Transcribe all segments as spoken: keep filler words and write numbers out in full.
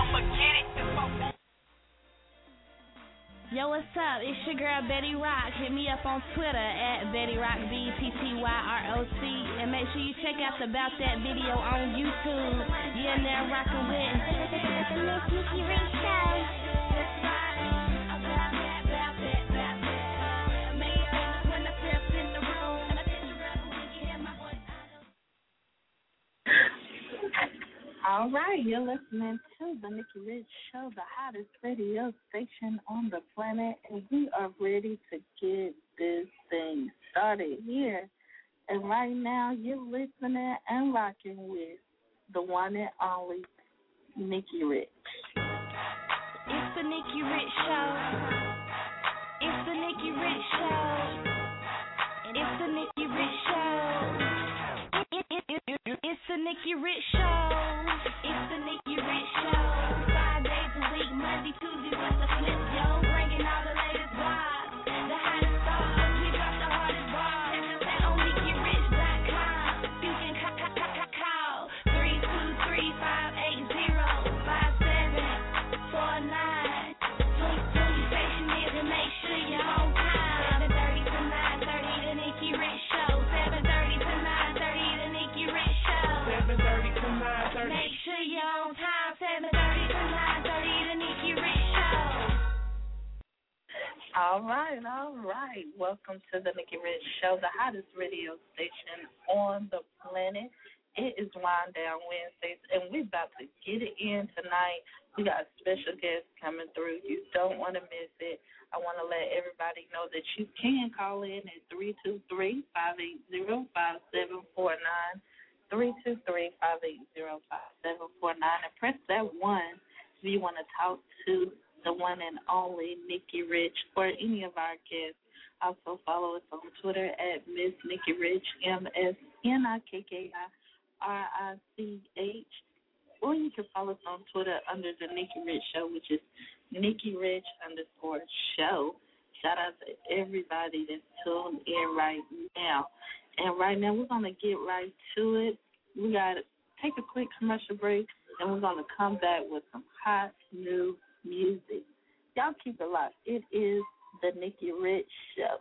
Yo, what's up? It's your girl Betty Rock. Hit me up on Twitter at Betty Rock B T T Y R O C, and make sure you check out the About That video on YouTube. Yeah, now rockin' with the Miss Nikki Rich Show. All right, you're listening to the Nikki Rich Show, the hottest radio station on the planet, and we are ready to get this thing started here. And right now, you're listening and rocking with the one and only Nikki Rich. It's the Nikki Rich Show. It's the Nikki Rich Show. It's the Nikki Rich Show. It, it, it, it, it's the Nikki Rich Show. It's the Nikki Rich Show. Five days a week, Monday, Tuesday, what's the flip, yo? Bringing all the latest vibes, the hottest stars. We drop the hardest bars. Check us out on Nikki Rich dot com. You can call, call, call, call three two three, five eight zero, five seven four nine. Tune station is and make sure you're on time. seven thirty to nine thirty, the Nikki Rich Show. seven thirty to nine thirty, the Nikki Rich Show. seven thirty to nine thirty. Make sure you're on time. seven thirty to nine thirty, the Nikki Rich Show. All right, all right. Welcome to the Nikki Rich Show, the hottest radio station on the planet. It is Wind Down Wednesdays, and we're about to get it in tonight. We got special guests coming through. You don't want to miss it. I want to let everybody know that you can call in at three two three, five eight zero, five seven four nine, three two three, five eight zero, five seven four nine, and press that one if you want to talk to the one and only Nikki Rich or any of our guests. Also follow us on Twitter at Miss Nikki Rich, M S N I K K I R I C H, or you can follow us on Twitter under the Nikki Rich Show, which is Nikki Rich underscore show. Shout out to everybody that's tuned in right now. And right now we're going to get right to it. We got to take a quick commercial break, and we're going to come back with some hot new music. Y'all keep it locked. It is the Nikki Rich Show.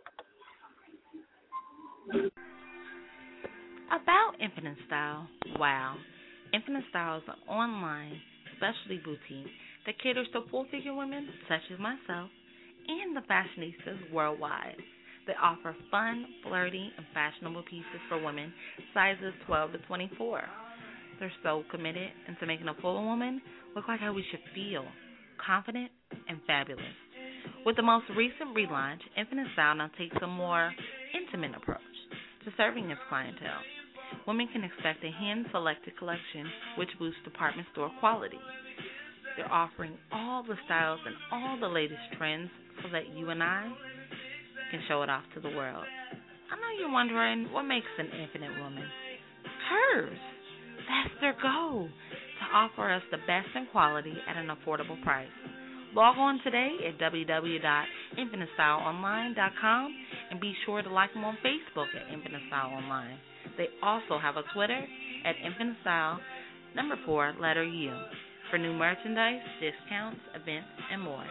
About Infinite Style. Wow. Infinite Style is an online specialty boutique that caters to full-figure women such as myself and the fashionistas worldwide. They offer fun, flirty, and fashionable pieces for women sizes twelve to twenty-four. They're so committed into making a full woman look like how we should feel, confident and fabulous. With the most recent relaunch, Infinite Style now takes a more intimate approach to serving its clientele. Women can expect a hand-selected collection which boosts department store quality. They're offering all the styles and all the latest trends so that you and I can show it off to the world. I know you're wondering what makes an infinite woman. Hers. That's their goal, to offer us the best in quality at an affordable price. Log on today at w w w dot infinite style online dot com and be sure to like them on Facebook at Infinite Style Online. They also have a Twitter at Infinite Style, number four, letter U, for new merchandise, discounts, events, and more.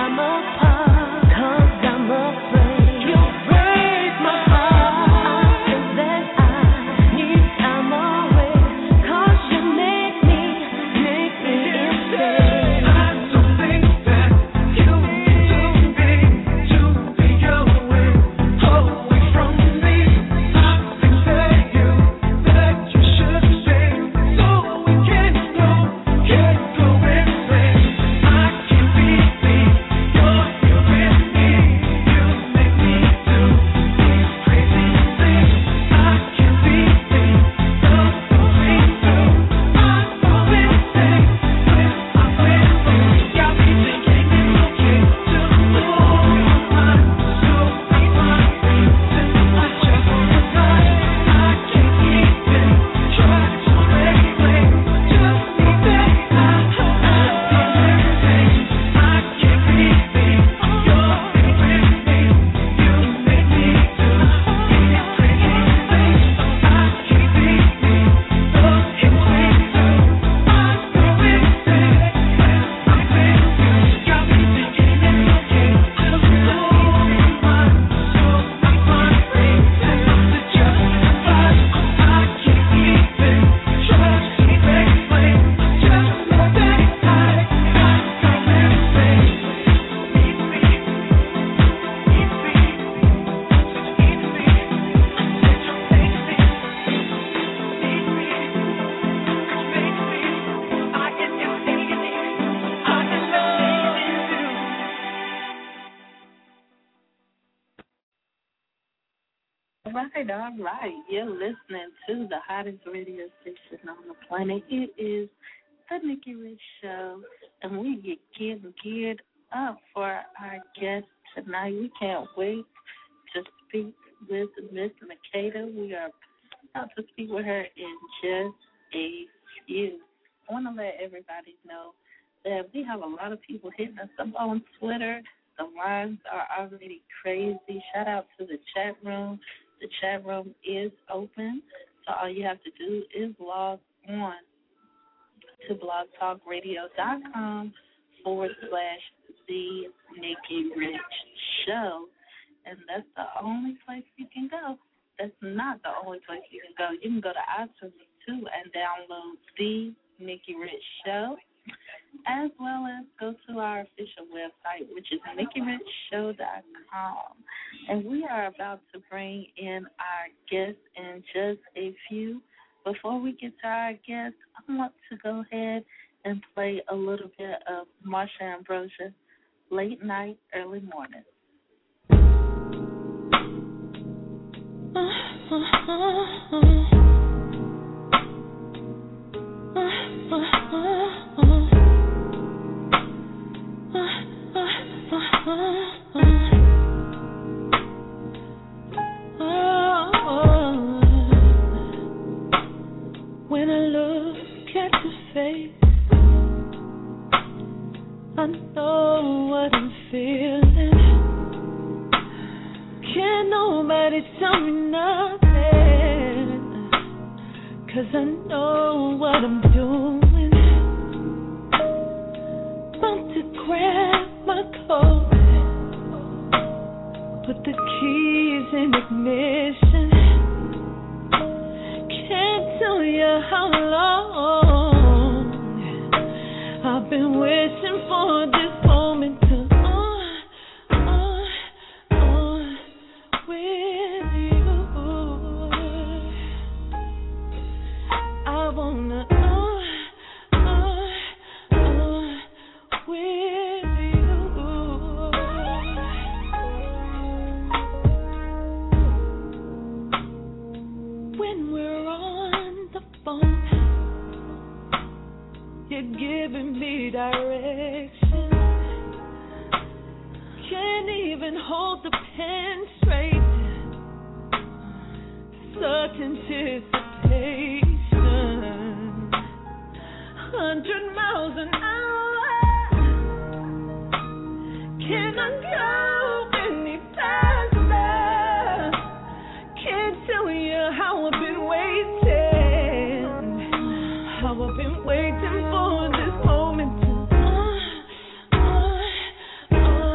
right, all right. You're listening to the hottest radio station on the planet. It is the Nikki Rich Show, and we get getting geared up for our guest tonight. We can't wait to speak with Miss Makeda. We are about to speak with her in just a few. I want to let everybody know that we have a lot of people hitting us up on Twitter. The lines are already crazy. Shout out to the chat room. The chat room is open, so all you have to do is log on to blogtalkradio.com forward slash the Nikki Rich Show. And that's the only place you can go. That's not the only place you can go. You can go to iTunes, too, and download the Nikki Rich Show, as well as go to our official website, which is nikki rich show dot com. And we are about to bring in our guest in just a few. Before we get to our guest, I want to go ahead and play a little bit of Marsha Ambrosia, Late Night, Early Morning. When I look at your face, I know what I'm feeling. Can't nobody tell me nothing, 'cause I know what I'm doing. About to grab my coat, put the keys in ignition. Can't tell you how long I've been wishing for this moment to uh, uh, uh, with you. I wanna uh, uh, uh, with you. When we're on the phone, you're giving me direction. Can't even hold the pen straight. Such anticipation. Hundred miles an hour. Can I go any faster? Can't tell you how I've been waiting. How I've been waiting for this moment to uh, uh, uh,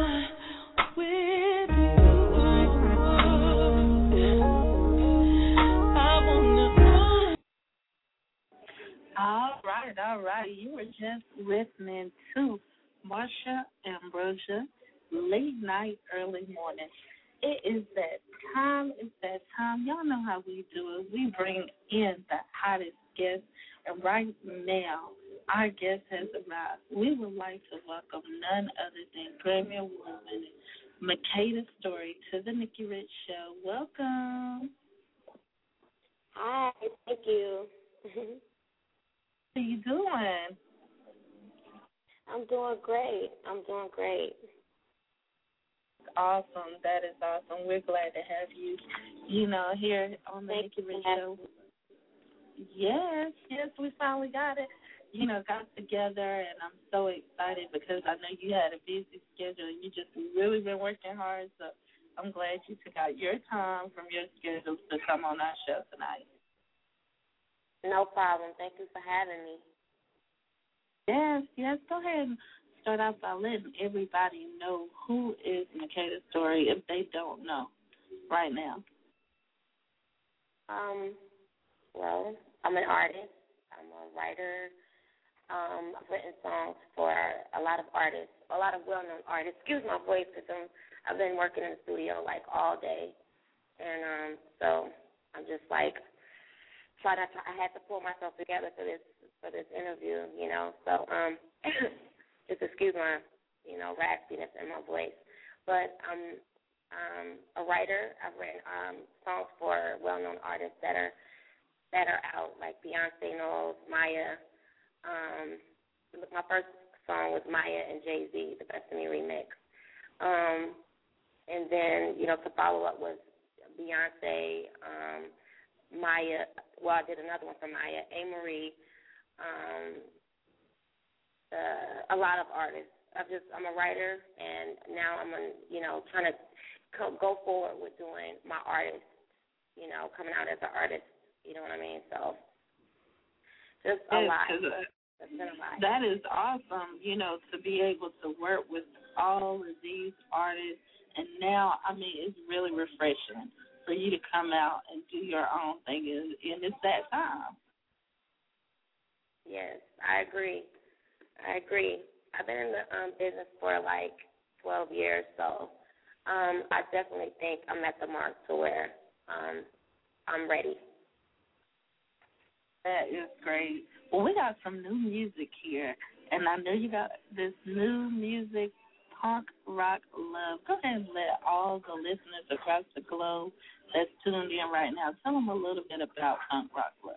just listening to Marsha Ambrosia, Late Night, Early Morning. It is that time. It's that time. Y'all know how we do it. We bring in the hottest guest. And right now, our guest has arrived. We would like to welcome none other than Grammy Award-winning Makeda Story to the Nikki Rich Show. Welcome. Hi, thank you. How you doing? I'm doing great. I'm doing great. Awesome. That is awesome. We're glad to have you, you know, here on the Thank Nikki you Rich for Show. Yes, yes, we finally got it. You know, got together, and I'm so excited because I know you had a busy schedule and you just really been working hard. So I'm glad you took out your time from your schedule to come on our show tonight. No problem. Thank you for having me. Yes, yes. Go ahead and start off by letting everybody know who is Makeda Story if they don't know right now. Um, well, I'm an artist. I'm a writer. Um, I've written songs for a lot of artists, a lot of well-known artists. Excuse my voice because I'm I've been working in the studio like all day, and um, so I'm just like trying to. I had to pull myself together for this for this interview, you know. So um, just excuse my you know raspiness in my voice, but I'm um, a writer. I've written um, songs for well-known artists that are that are out, like Beyonce Knowles, Maya. Um, my first song was Maya and Jay-Z, the Best of Me remix. Um, and then, you know, to follow up was Beyonce, um, Maya. Well, I did another one for Maya, A-Marie, um, uh, a lot of artists. I've just, I'm a writer, and now I'm, on, you know, trying to co- go forward with doing my artist, you know, coming out as an artist. You know what I mean? So just a Yes, lot. 'cause, uh, It's been a lot. that is awesome, you know, to be able to work with all of these artists. And now, I mean, it's really refreshing for you to come out and do your own thing, and, and it's that time. Yes, I agree. I agree. I've been in the um, business for like twelve years, so um, I definitely think I'm at the mark to where um, I'm ready. That is great. Well, we got some new music here, and I know you got this new music, Punk Rock Love. Go ahead and let all the listeners across the globe that's tuned in right now, tell them a little bit about Punk Rock Love.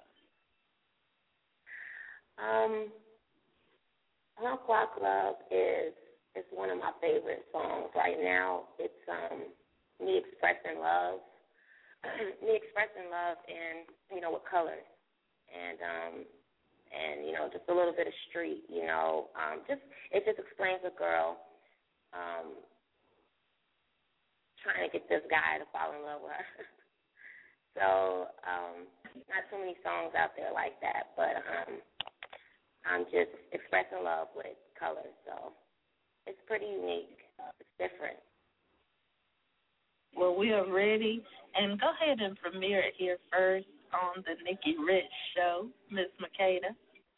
Um, Punk Rock Love is is one of my favorite songs right now. It's um, me expressing love, me expressing love in, you know, with colors. And um, and you know, just a little bit of street, you know, um, just it just explains a girl um, trying to get this guy to fall in love with her. So um, not too many songs out there like that, but um, I'm just expressing love with colors, so it's pretty unique. It's different. Well, we are ready, and go ahead and premiere it here first on the Nikki Rich Show, Miss Makeda.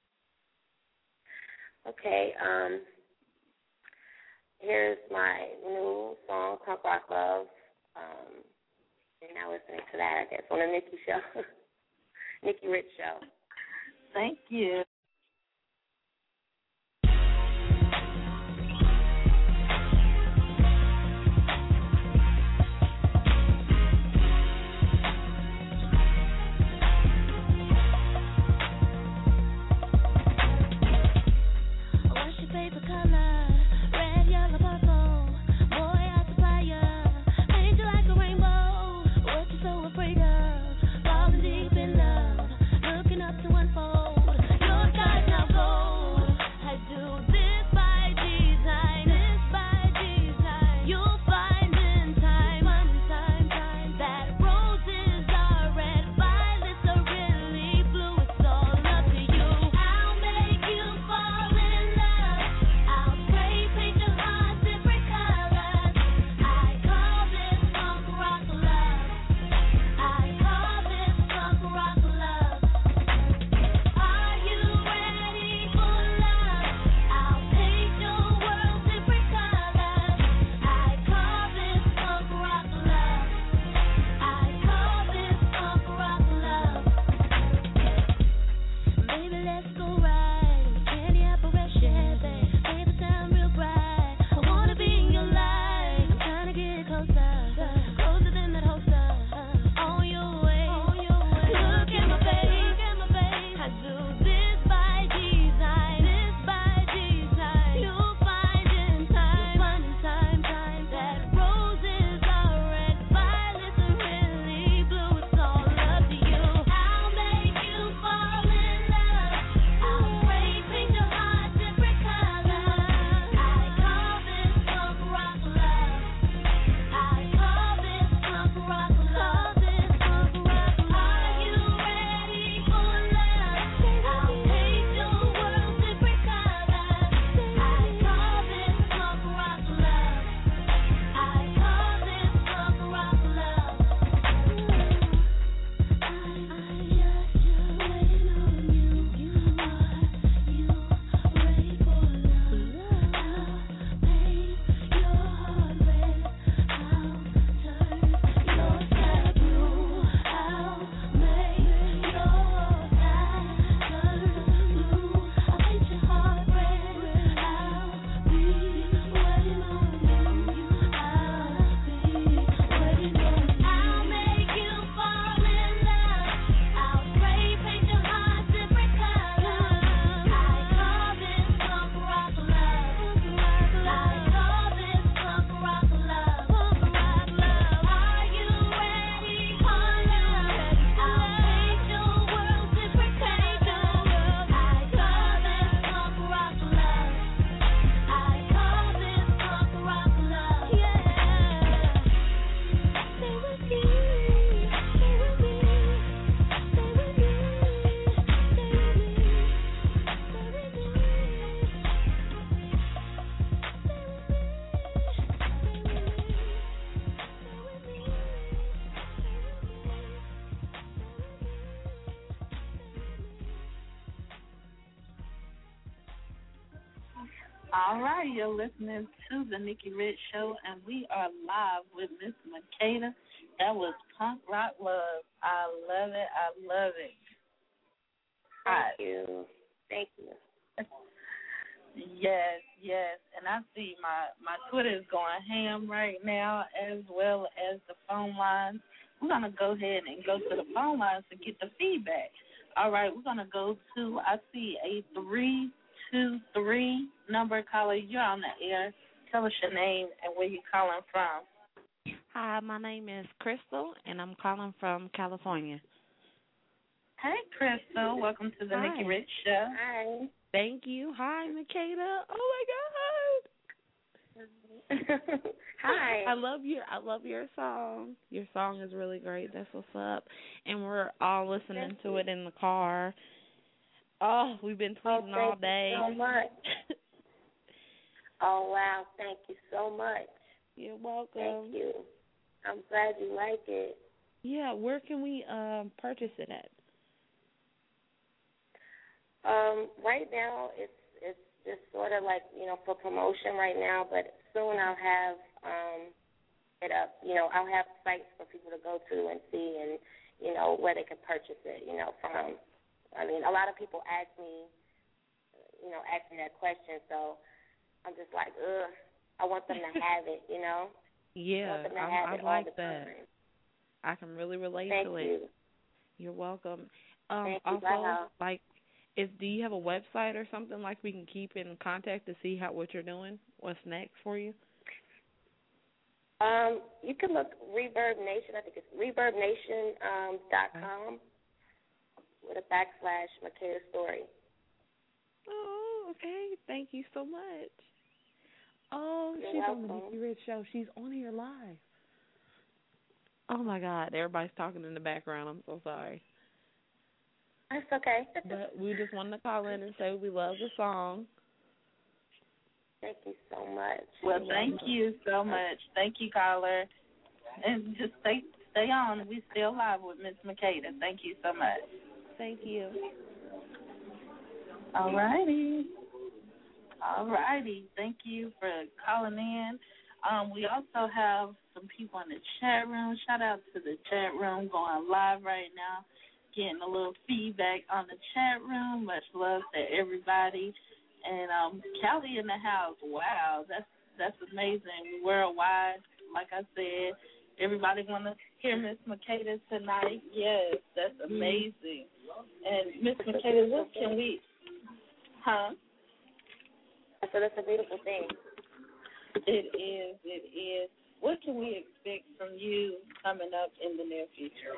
Okay, um, here's my new song, Punk Rock Love. Um, you're now listening to that, I guess, on the Nikki Show, Nikki Rich Show. Thank you. Paper color, red, yellow, purple. Boy, I supply ya, paint you like a rainbow. What you so afraid of? Falling deep in love, looking up to unfold. You're All right, you're listening to the Nikki Rich Show, and we are live with Miss Makeda. That was Punk Rock Love. I love it. I love it. Thank Hi. you. Thank you. Yes, yes. And I see my, my Twitter is going ham right now, as well as the phone lines. We're going to go ahead and go to the phone lines to get the feedback. All right, we're going to go to, I see a three two three number caller. You're on the air. Tell us your name and where you're calling from. Hi, my name is Crystal, and I'm calling from California. Hey, Crystal. Welcome to the Hi. Nikki Rich Show. Hi. Thank you. Hi, Makeda. Oh my God. Hi. I love your I love your song. Your song is really great. That's what's up. And we're all listening Thank to you. it in the car. Oh, we've been Oh, tweeting thank all day. you so much. Oh, wow. Thank you so much. You're welcome. Thank you. I'm glad you like it. Yeah, where can we um purchase it at? Um, right now, it's it's just sort of like, you know, for promotion right now, but soon I'll have um, it up. You know, I'll have sites for people to go to and see and, you know, where they can purchase it, you know, from. I mean, a lot of people ask me, you know, ask me that question, so I'm just like, ugh, I want them to have it, you know? Yeah, I want them to I, have I it all like the that. time. I can really relate Thank to you. it. You're welcome. Um, Thank you. also, Bye. like, is do you have a website or something like we can keep in contact to see how what you're doing? What's next for you? Um, you can look Reverb Nation. I think it's reverb nation um, dot com with a backslash Makeda Story. Oh, okay. Thank you so much. Oh, You're she's welcome. on the Nikki Rich Show. She's on here live. Oh my God! Everybody's talking in the background. I'm so sorry. That's okay. But we just wanted to call in and say we love the song. Thank you so much. Well, thank you so much. Thank you, caller. And just stay stay on. We still live with Miss Makeda. Thank you so much. Thank you. All righty. All righty. Thank you for calling in. Um, we also have some people in the chat room. Shout out to the chat room going live right now, getting a little feedback on the chat room. Much love to everybody. And um, Callie in the house. Wow, that's that's amazing. Worldwide, like I said, everybody want to hear Miss Makeda tonight. Yes, that's amazing. And Miss Makeda, what can we? Huh? So that's a beautiful thing. It is. It is. What can we expect from you coming up in the near future?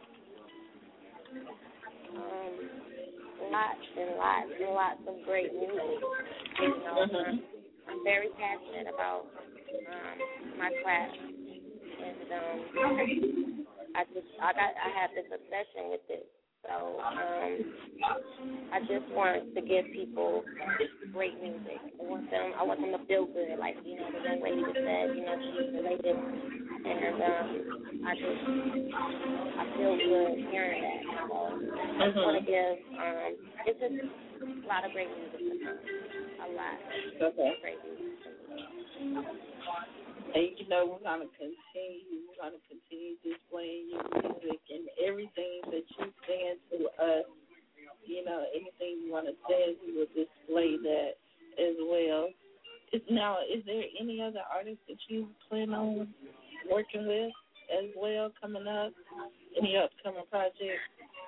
Um, lots and lots and lots of great music. You know, Mm-hmm. um, I'm very passionate about um, my craft, and um, I just I got I have this obsession with it. So um, I just want to give people great music. I want them I want them to feel good, like you know the young lady just said. You know she's related, and um, I just I feel good hearing that. So I just want to give um, it's just a lot of great music to come. A lot Okay. of great music. And you know we're gonna continue. We're gonna continue displaying your music and everything that you send to us. You know, anything you want to say, we will display that as well. Is, now, is there any other artists that you plan on working with as well coming up? Any upcoming projects?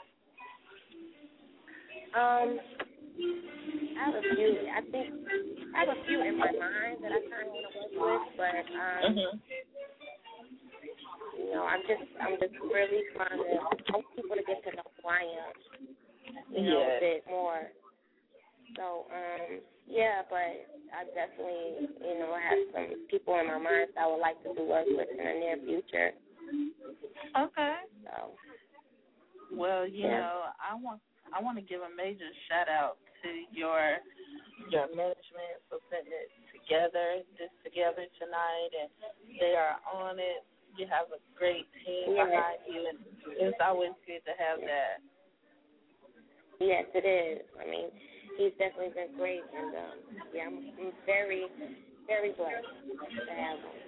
Um, I have a few. I think I have a few in my mind that I kind of want to work with, but um, Mm-hmm. you know, I'm just I'm just really trying to I want people to get to know who I am, you know, Yeah. a bit more. So um, yeah, but I definitely you know have some people in my mind that I would like to do work with in the near future. Okay. So Well, you yeah. know, I want I want to give a major shout out to your your management for putting it together, this together tonight, and they are on it. You have a great team Yes. behind you, and it's always good to have that. Yes, it is. I mean, he's definitely been great, and um, yeah, I'm, I'm very, very blessed to have him.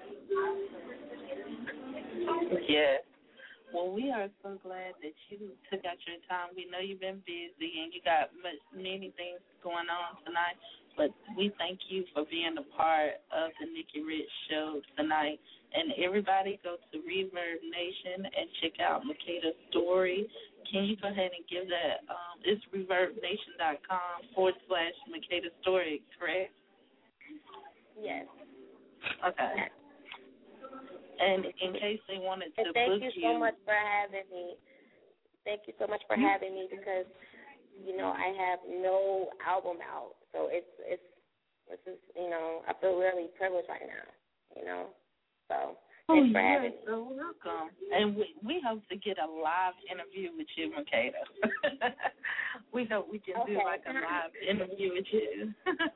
Yes. Well, we are so glad that you took out your time. We know you've been busy and you got much, many things going on tonight, but we thank you for being a part of the Nikki Rich Show tonight. And everybody go to Reverb Nation and check out Makeda's story. Can you go ahead and give that? Um, it's reverbnation.com forward slash Makeda's story, correct? Yes. Okay. Yes. And in case they wanted to and thank book you you. so much for having me. Thank you so much for having me because, you know, I have no album out. So it's, it's, this is, you know, I feel really privileged right now, you know. So thanks oh, for having me. You're so welcome. And we, we hope to get a live interview with you, Makeda. we hope we can okay. do like a live interview with you.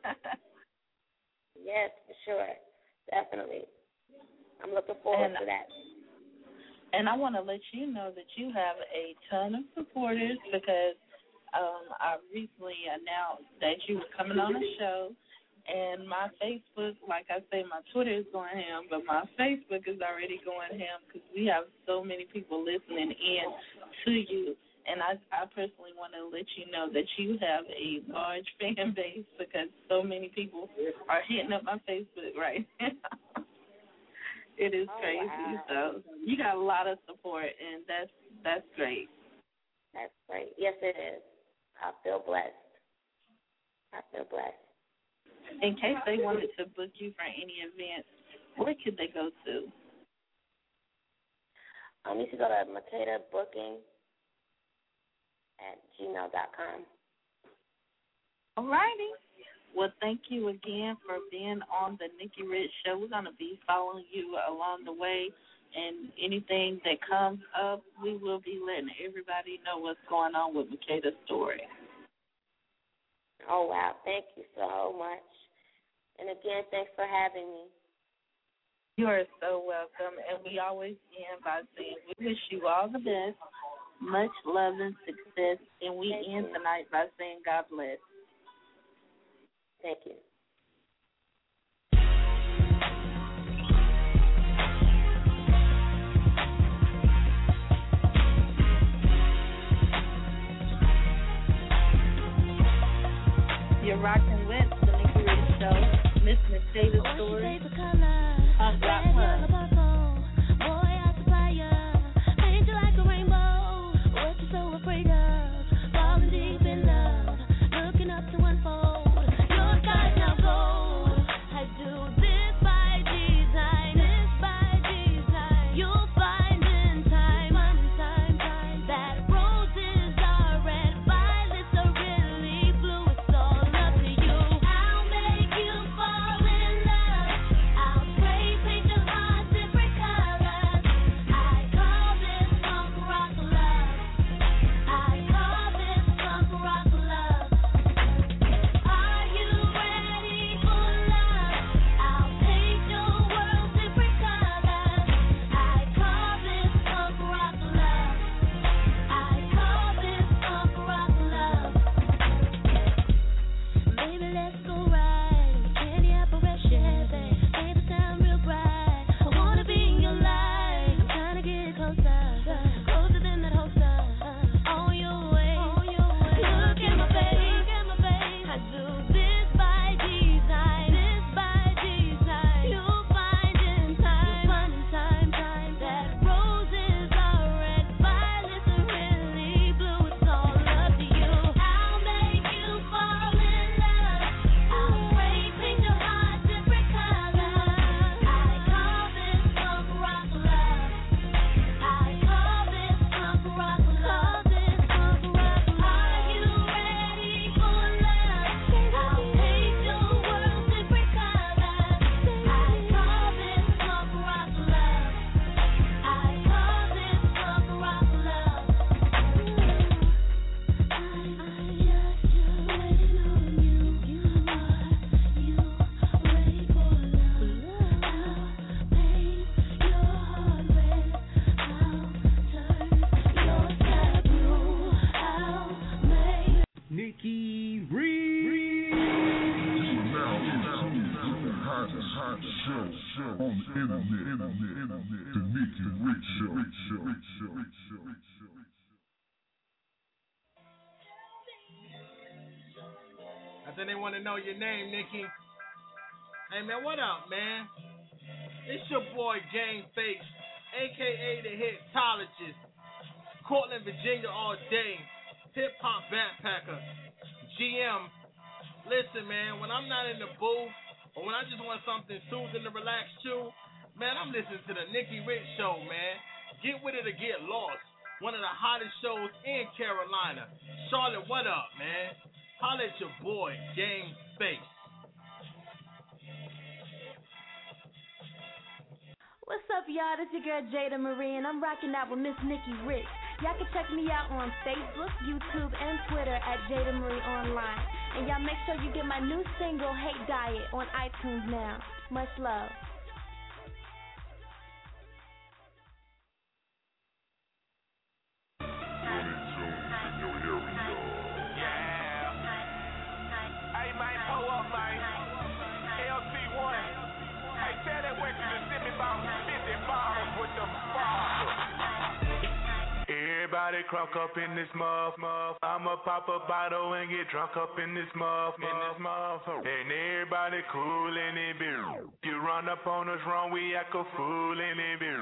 Yes, for sure. Definitely. I'm looking forward and, to that. And I want to let you know that you have a ton of supporters because um, I recently announced that you were coming on the show, and my Facebook, like I say, my Twitter is going ham, but my Facebook is already going ham because we have so many people listening in to you. And I, I personally want to let you know that you have a large fan base because so many people are hitting up my Facebook right now. It is oh, crazy. Wow. So you got a lot of support, and that's that's great. That's great. Yes, it is. I feel blessed. I feel blessed. In case they wanted to book you for any events, where could they go to? Um, you should go to Makeda Booking at gmail dot com. All righty. Well, thank you again for being on the Nikki Rich Show. We're going to be following you along the way, and anything that comes up, we will be letting everybody know what's going on with Makeda's story. Oh, wow. Thank you so much. And again, thanks for having me. You are so welcome, and we always end by saying we wish you all the best, much love and success, and we Thank end you. tonight by saying God bless. Thank you. You're rocking with the Nikki Rich Show, Miss Makeda's story on Black Love. Afraid of falling deep in love, looking up to unfold. Your God knows. I think they want to know your name, Nikki. Hey, man, what up, man? It's your boy, Game Face, a k a the Hitologist. Cortland, Virginia all day. Hip-hop backpacker. G M. Listen, man, when I'm not in the booth, or when I just want something soothing to relax to, man, I'm listening to the Nikki Rich Show, man. Get with it or get lost. One of the hottest shows in Carolina. Charlotte, what up, man? Holla at your boy, Game Face. What's up, y'all? This your girl Jada Marie, and I'm rocking out with Miss Nikki Rich. Y'all can check me out on Facebook, YouTube, and Twitter at Jada Marie Online. And y'all make sure you get my new single, Hate Diet, on iTunes now. Much love. Everybody crunk up in this muff, muff. I'ma pop a bottle and get drunk up in this muff, in this muff. And everybody cool in it, beer. You run up on us wrong, we act a fool in it, beer.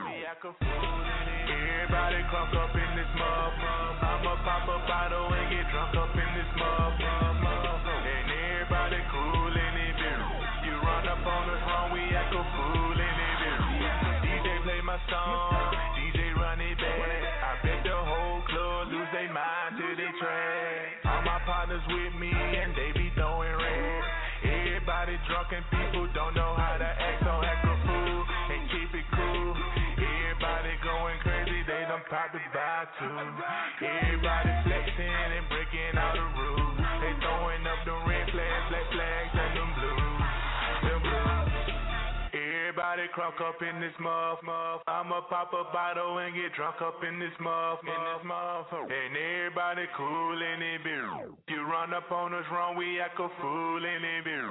Everybody crunk up in this muff, muff. I'ma pop a bottle and get drunk up in this muff, muff, muff. And everybody cool in it, beer. You run up on us wrong, we act a fool in it, beer. D J play my song, D J run it back. I bet the whole club lose their mind to the track. All my partners with me and they be throwing red. Everybody drunk and people don't know how to act, so act a fool and keep it cool. Everybody going crazy, they done popped it by two. Everybody flexing and breaking all the rules. They throwing up the red flags, black flags, and them blues, them blues. Everybody crunk up in this muff, muff. I'ma pop a bottle and get drunk up in this muff, in this muff. And everybody cool in it, beer. You run up on us wrong, we act a fool in it, beer.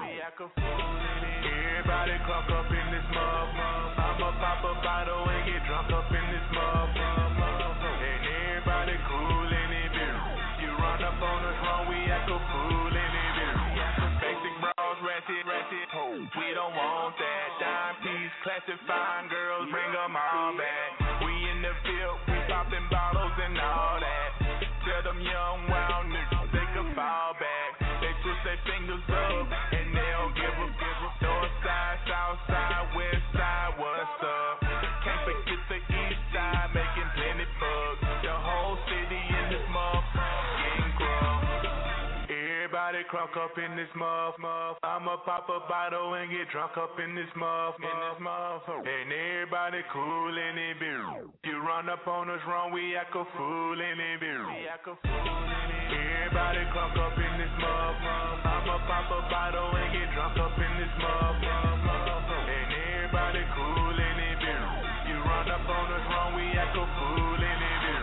Everybody crunk up in this muff, muff. I'ma pop a bottle and get drunk up in this muff, muff, muff. And everybody cool in it, beer. You run up on us wrong, we act a fool in it, beer. Basic bras, ratchet, ratchet, ho. We don't want that. Dime piece, classic fine girls, bring them all back. We in the field, we popping bottles and all that. Tell them young, wild niggas they can fall back. They twist their fingers up and they don't give a give a. North side, south side, west side, what's up? Can't forget the east side, making plenty bucks. The whole city in this motherfucker getting grub. Everybody crunk up in this muff, muff. I'ma pop a bottle and get drunk up in this muff, in this muff. And everybody cool in it, beer. You run up on us wrong, we act a fool in it, beer. Everybody crunk up in this muff, muff. I'ma pop a bottle and get drunk up in this muff, muff, muff. And everybody cool in it, beer. You run up on us wrong, we act a fool in it, beer.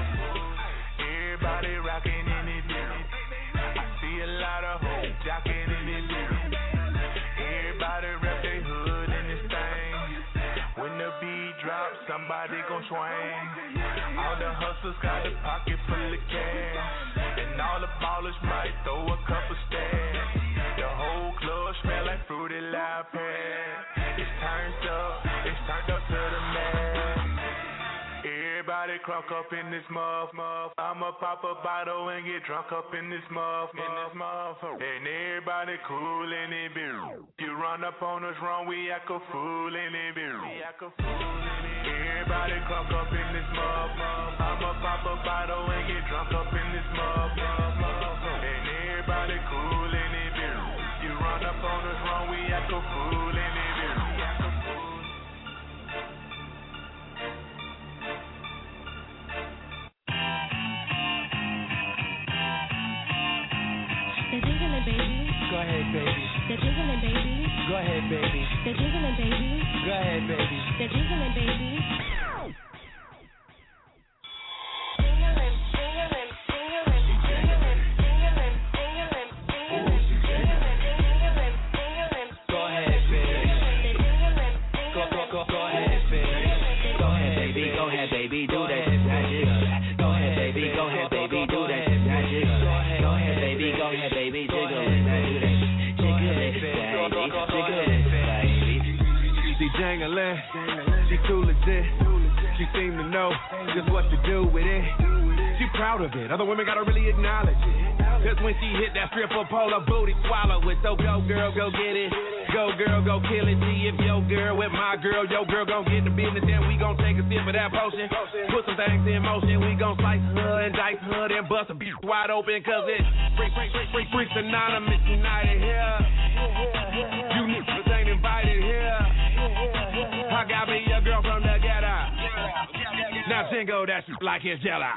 Everybody rocking in it, beer. See a lot of hoes jocking in this beer. Everybody rep their hood in this thing. When the beat drops, somebody gon' swing. All the hustlers got a pocket full of cash, and all the ballers might throw a couple stacks. The whole club smell like fruity loud pad. It's turned up, it's turned up to the max. Everybody crunk up in this muff, muff. I'ma pop a bottle and get drunk up in this muff, in this muff. And everybody cool in it, beer. You run up on us wrong, we act a fool in it, beer. Everybody crunk up in this muff, muff. I'ma pop a bottle and get drunk up in this muff, muff, muff. And everybody cool in it, beer. You run up on us wrong, we act a fool in it, beer. They're jiggling, baby. Go ahead, baby. They're jiggling, baby. Go ahead, baby. They're jiggling, baby. Go ahead, baby. They're jiggling, baby. Go ahead, baby. Go, go, go, go ahead, baby. Go ahead, baby. Go go ahead, baby, do that shit, that jiggle that. Go ahead, baby, go ahead, baby, do that shit, that jiggle that. Go ahead, baby, go ahead, baby, jiggle it, that do that shit. Jiggle it, baby, jiggle it, baby. She jangling, she too legit. She seem to know just what to do with it. She proud of it, other women gotta really acknowledge it. Cause when she hit that stripper pole, her booty swallow it. So go girl, go get it. Go girl, go kill it. See if your girl with my girl, your girl gon' get the business. Then we gon' take a sip of that potion. Put some things in motion. We gon' slice her and dice her and bust a bitch wide open. Cause it's freak, freak, freak, freak, freaks anonymous united here. You niggas ain't invited here. I got me a girl from the ghetto. Now jingle that shit like it's jello.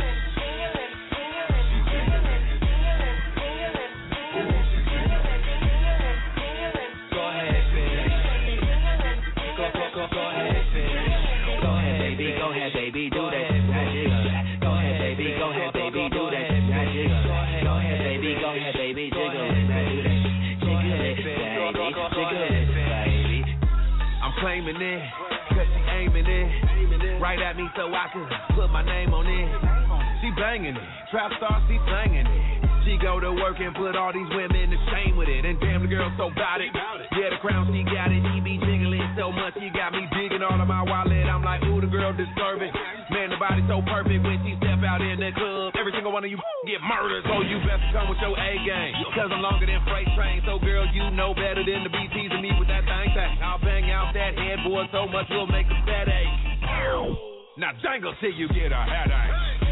Go ahead, baby, do that shit, that jiggle that. Go ahead, baby, go ahead, baby, do that shit, that jiggle that. Go ahead, baby, go ahead, baby, jiggle it, that do that shit. Jiggle it, baby, jiggle it, baby. I'm claiming it, cause she aiming it right at me so I can put my name on it. She banging it, trap star, she slanging it. She go to work and put all these women to shame with it. And damn, the girl so bout it. Yeah, the crown, she got it. She be jiggling so much, she got me digging all of my wallet. I'm like, ooh, the girl deserve it. Man, the body so perfect when she step out in the club. Every single one of you get murdered, so you best come with your A game. Cause I'm longer than freight train. So girl, you know better than the B Ts and me with that thing thing. I'll bang out that headboard so much we'll make a fat ache. Now jangle till you get a headache.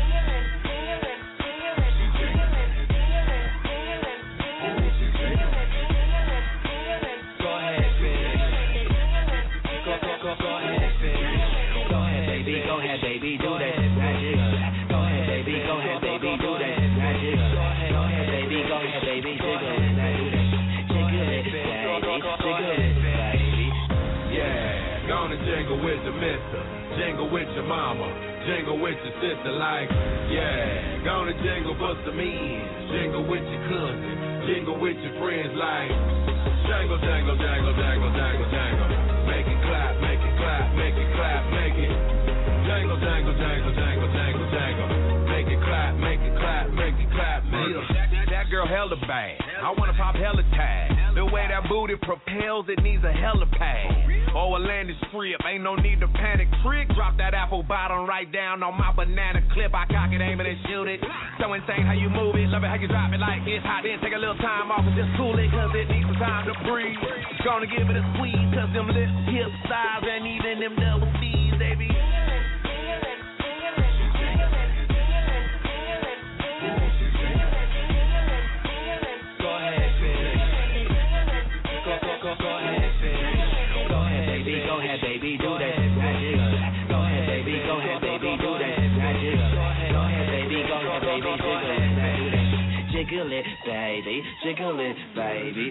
Go ahead, baby, do that shit, that jiggle that. Go ahead, baby, go ahead, baby, do that shit, that jiggle that. Go ahead, baby, go ahead, baby, jiggle it, that do that shit. Jiggle it, baby, jiggle it, baby. Yeah, gonna jingle with the mister, jingle with your mama, jingle with your sister like, yeah, gonna jingle for some ends, jingle with your cousin, jingle with your friends like, jangle, jangle, jangle, jangle, jangle, jangle. Make it clap, make it clap, make it clap, make it. Jangle, jangle, jangle, jangle, jangle, jangle. Make it clap, make it clap, make it clap, make it. That, that girl hella bad. I wanna pop hella tag. The way that booty propels, it needs a hella pad. Oh, a landing strip, ain't no need to panic. Trick, drop that apple bottom right down on my banana clip. I cock it, aim it, and shoot it. So insane how you move it, love it how you drop it like it's hot. Then take a little time off and just cool it, cause it needs some time to breathe. Gonna give it a squeeze, cause them lips, hip size, and even them double C's, baby. Go ahead, baby, do that shit, that jiggle that. Go ahead, baby, go ahead, baby, do that shit, that jiggle that. Go ahead, baby, go ahead, baby, jiggle it, that do that shit. Jiggle it, baby, jiggle it, baby.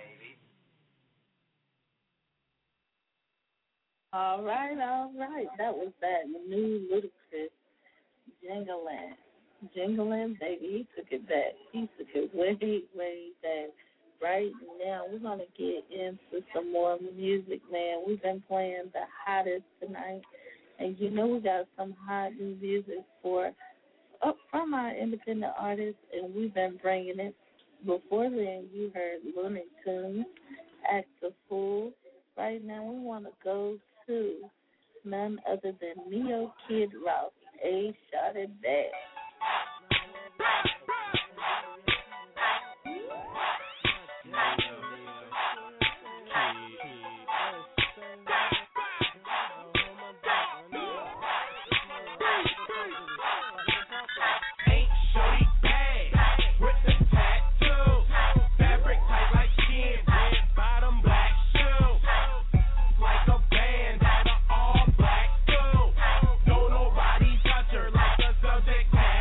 All right, all right. That was that new Ludacris Jingling. Jingling, baby. He took it back. He took it way, way back. Right now, we're going to get into some more music, man. We've been playing the hottest tonight. And you know we got some hot new music for up from our independent artists, and we've been bringing it. Before then, you heard Looney Tunes, Act a Fool. Right now, we want to go to none other than Neo Kid Rock, A Shot It Back. Subject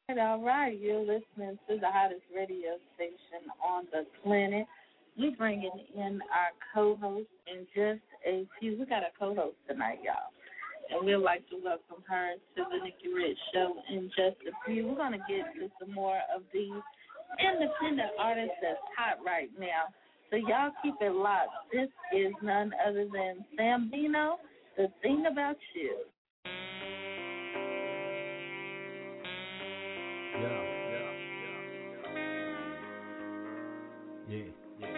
All right, you're listening to the hottest radio station on the planet. We're bringing in our co-host in just a few. We got a co-host tonight, y'all, and we'd like to welcome her to the Nikki Rich Show in just a few. We're going to get to some more of these independent artists that's hot right now. So y'all keep it locked. This is none other than Sam Bino, The Thing About You. Yeah, yeah, yeah, yeah. Yeah,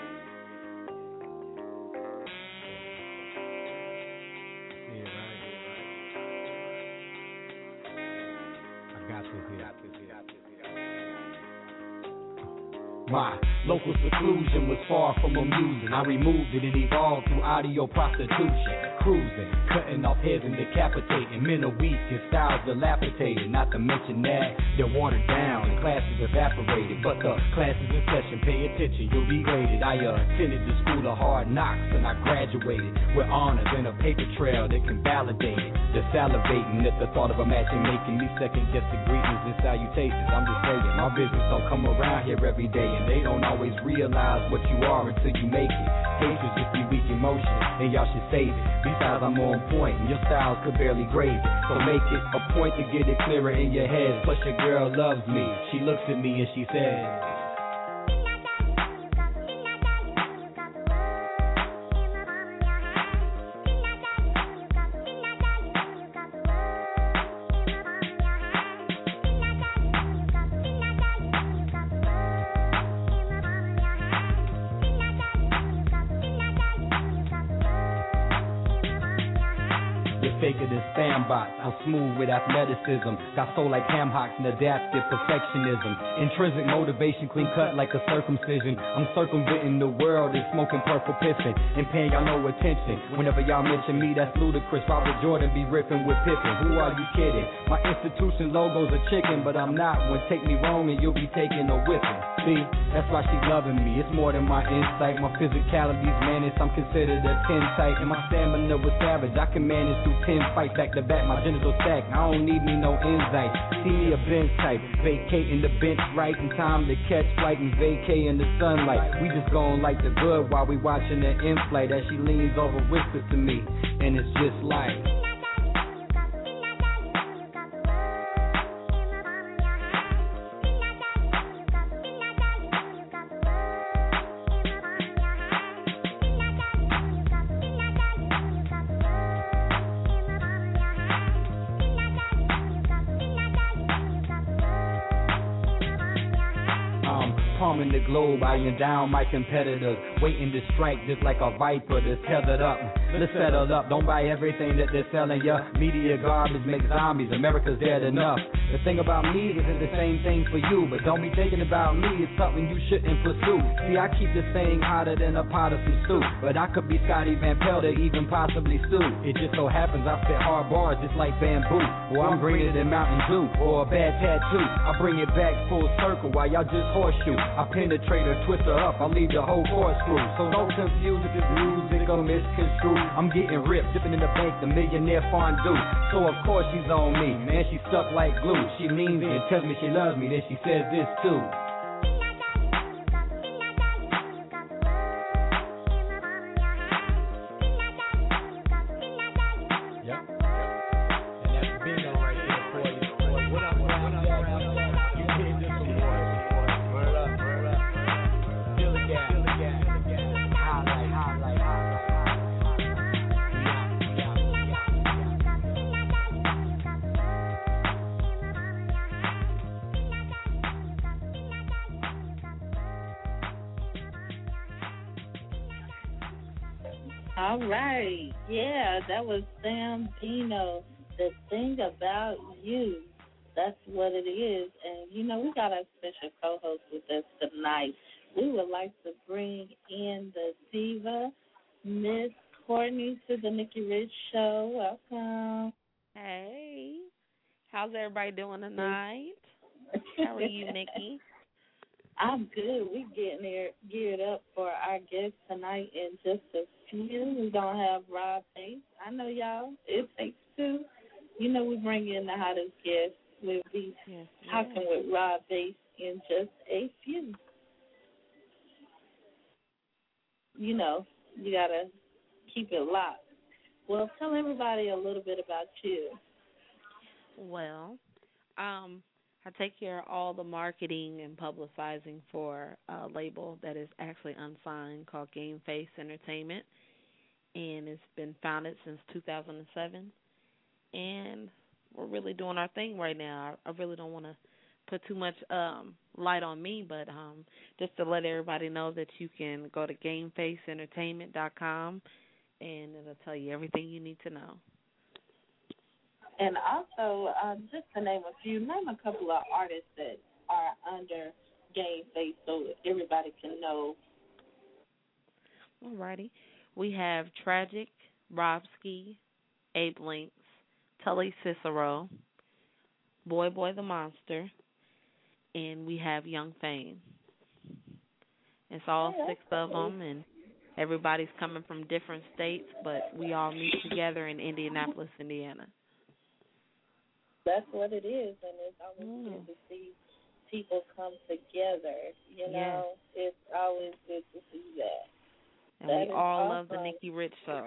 yeah, right, right. I got this here. Got this here. Got this here. My local seclusion was far from amusing. I removed it and evolved through audio prostitution. Cruising, cutting off heads and decapitating. Men are weak and styles dilapidated. Not to mention that they're watered down and classes evaporated. But the class is in session, pay attention, you'll be graded. I uh, attended the school of hard knocks and I graduated with honors and a paper trail that can validate it. They're salivating at the thought of imagine making me second guess the greetings and salutations. I'm just saying, my business don't come around here every day, and they don't always realize what you are until you make it. Haters just be weak emotion, and y'all should save it. Besides, I'm on point, and your styles could barely grade it. So make it a point to get it clearer in your head. Plus your girl loves me. She looks at me and she says, faker than spam bots. I'm smooth with athleticism. Got soul like ham hocks and adaptive perfectionism. Intrinsic motivation, clean cut like a circumcision. I'm circumventing the world and smoking purple piston and paying y'all no attention. Whenever y'all mention me, that's ludicrous. Robert Jordan be ripping with Pippen. Who are you kidding? My institution logo's a chicken, but I'm not one. Take me wrong and you'll be taking a whipping. See, that's why she loving me. It's more than my insight. My physicality's managed. I'm considered a ten type, and my stamina was savage. I can manage through ten fights back to back. My genitals stacked. I don't need me no insight. See me a bench type, vacating the bench right in time to catch flight and vacay in the sunlight. We just gon' like the good while we watching the in-flight. As she leans over, whispers to me, and it's just like. Palming the globe, I endow my competitors, waiting to strike just like a viper that's tethered up. Let's settle up, don't buy everything that they're selling ya. Media garbage makes zombies, America's dead enough. The thing about me isn't the same thing for you, but don't be thinking about me, it's something you shouldn't pursue. See, I keep this thing hotter than a pot of some soup, but I could be Scotty Van Pelt or even possibly Sue. It just so happens I spit hard bars just like bamboo, or I'm greener than Mountain Dew, or a bad tattoo. I bring it back full circle while y'all just horseshoe. I penetrate her, twist her up, I leave the whole corkscrew. So don't confuse if it's music or misconstrued. I'm getting ripped, dipping in the bank, the millionaire fondue. So of course she's on me, man, she stuck like glue. She leans in, tells me she loves me, then she says this too. All right. Yeah, that was Sam Bino, The Thing About You. That's what it is. And, you know, we got a special co-host with us tonight. We would like to bring in the diva, Miss Courtney, to the Nikki Rich Show. Welcome. Hey. How's everybody doing tonight? How are you, Nikki? I'm good. We getting there, geared up for our guest tonight in just a few. We're going to have Rob Pace. I know y'all. It takes two. You know we bring in the hottest guests We'll be yes, talking yes. with Rob Bass in just a few. You know, you got to keep it locked. Well, tell everybody a little bit about you. Well, um, I take care of all the marketing and publicizing for a label that is actually unsigned called Game Face Entertainment, and it's been founded since two thousand seven, and we're really doing our thing right now. I, I really don't want to put too much um, light on me, but um, just to let everybody know that you can go to game face entertainment dot com, and it'll tell you everything you need to know. And also, uh, just to name a few, name a couple of artists that are under Game Face so everybody can know. All righty. We have Tragic, Robski, Abe Links, Tully Cicero, Boy Boy the Monster, and we have Young Fame. It's all Oh, six of them, and everybody's coming from different states, but we all meet together in Indianapolis, Indiana. That's what it is, and it's always Mm. good to see people come together. You know, Yes. it's always good to see that. And That we is all love the awesome. Nikki Rich Show.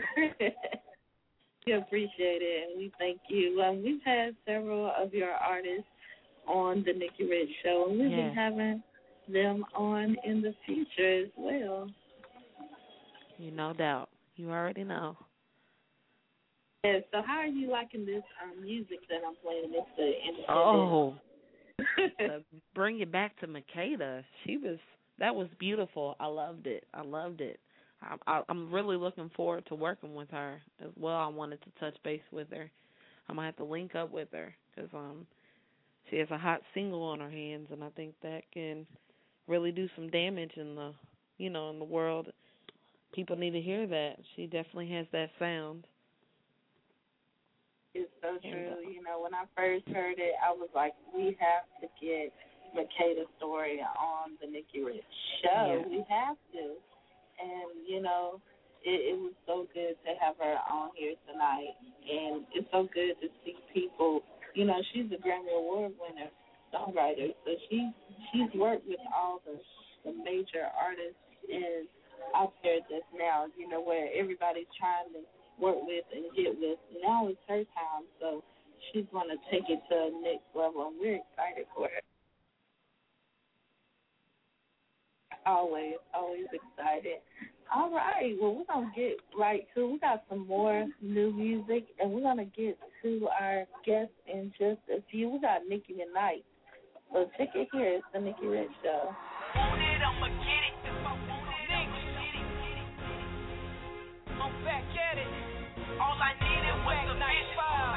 We appreciate it, and we thank you. Um, we've had several of your artists on the Nikki Rich Show, and we'll Yeah. be having them on in the future as well. You no doubt. You already know. Yeah, so how are you liking this um, music that I'm playing? It's the independent. Oh, to bring it back to Makeda, she was that was beautiful. I loved it. I loved it. I, I, I'm really looking forward to working with her as well. I wanted to touch base with her. I'm gonna have to link up with her because um she has a hot single on her hands, and I think that can really do some damage in the you know in the world. People need to hear that. She definitely has that sound. It's so And, true. uh, You know, when I first heard it, I was like, we have to get Makeda's story on the Nikki Rich Show. Yeah. We have to. And, you know, it, it was so good to have her on here tonight. And it's so good to see people. You know, she's a Grammy Award winner songwriter, so she she's worked with all the, the major artists in out there just now, you know, where everybody's trying to work with and get with. Now it's her time, so she's going to take it to the next level, and we're excited for her. Always, always excited. All right, well, we're going to get right to it. We got some more new music, and we're going to get to our guest in just a few. We got Nicki Minaj. So check it here. It's the Nikki Rich Show. Want it, I'ma get it. If I want it, I'ma get it. I'm back at it. All I needed was a vision.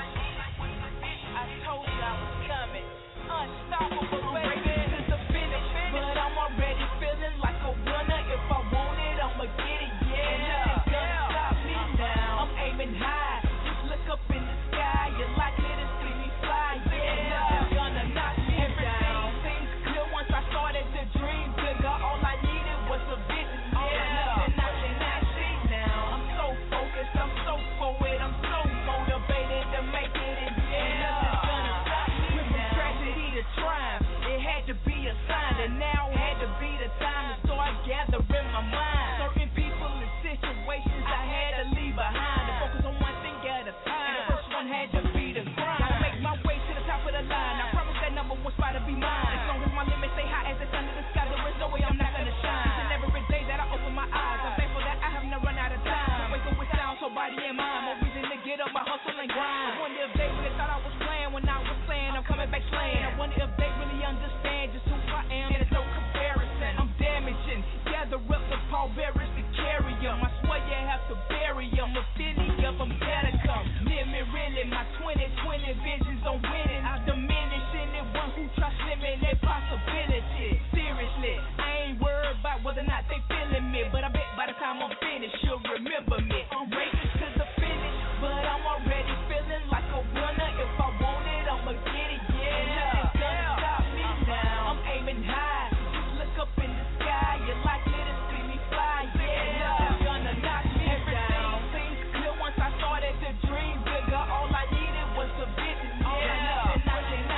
I told you I was coming. Unstoppable, baby. To the finish, but I'm already feeling like a winner. If I want it, I'ma get it. Yeah, nothing's gonna stop me now. I'm aiming high. Just look up in the sky. You're likely to see me fly. Yeah, nothing's gonna knock me down. Everything seems clear once I started to dream bigger. All I needed was a vision. Yeah, nothing I cannot see now. I'm so focused. I'm so forward. I'm so motivated to make it. And yeah, nothing's gonna stop me now. From tragedy to triumph, it had to be a sign, and now had to be the time to start gathering my mind. Certain people and situations I had to leave behind to focus on one thing at a time. And the first one had to be the grind. Gotta make my way to the top of the line. I promise that number one spot to be mine. As long as my limits stay high as the sun in the sky, there is no way I'm not gonna shine. Each and every day that I open my eyes, I'm thankful that I have never run out of time. Wake up with sound, so body and mind. More reason to get up, my hustle and grind. I wonder if they really thought I was playing when I was playing. I'm coming back slaying. I wonder if they really understand just who I am. There's no comparison. I'm damaging. Gather up the pallbearers to carry 'em. I swear you have to bury 'em. A filly of 'em better come. Live me really. My twenty twenty visions on winning. I diminish anyone who tries limiting their possibilities. Seriously, I ain't worried about whether or not they feeling me, but I bet by the time I'm finished, you'll remember me. I'm racing to the finish, but I'm already feeling like a winner. If I want it, I'ma get it. Yeah, nothing's gonna stop me now. I'm aiming high. Just look up in the sky. You're likely to see me fly. Yeah, nothing's gonna knock me down. Everything seems clear once I started to dream bigger. All I needed was a vision. Yeah, nothing I cannot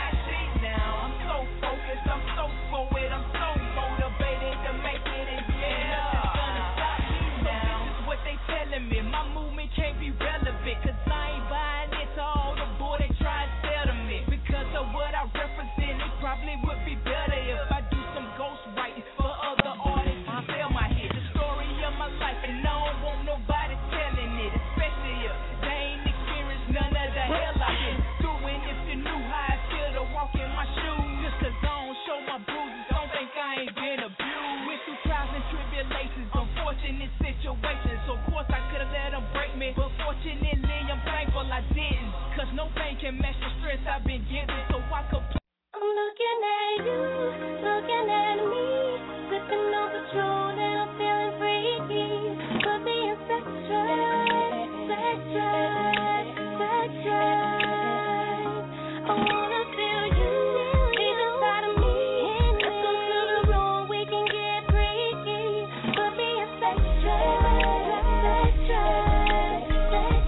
in this situation. So of course I could've let them break me, but fortunately I'm thankful I didn't. Cause no pain can match the stress I've been getting. So I could. I'm looking at you, looking at me, sipping on Patron and I'm feeling freaky. Put me in sex drive, sex drive, sex drive. I wanna feel you deep inside of me. Let's go to the room, we can get freaky. Put me in sex drive, sex drive, sex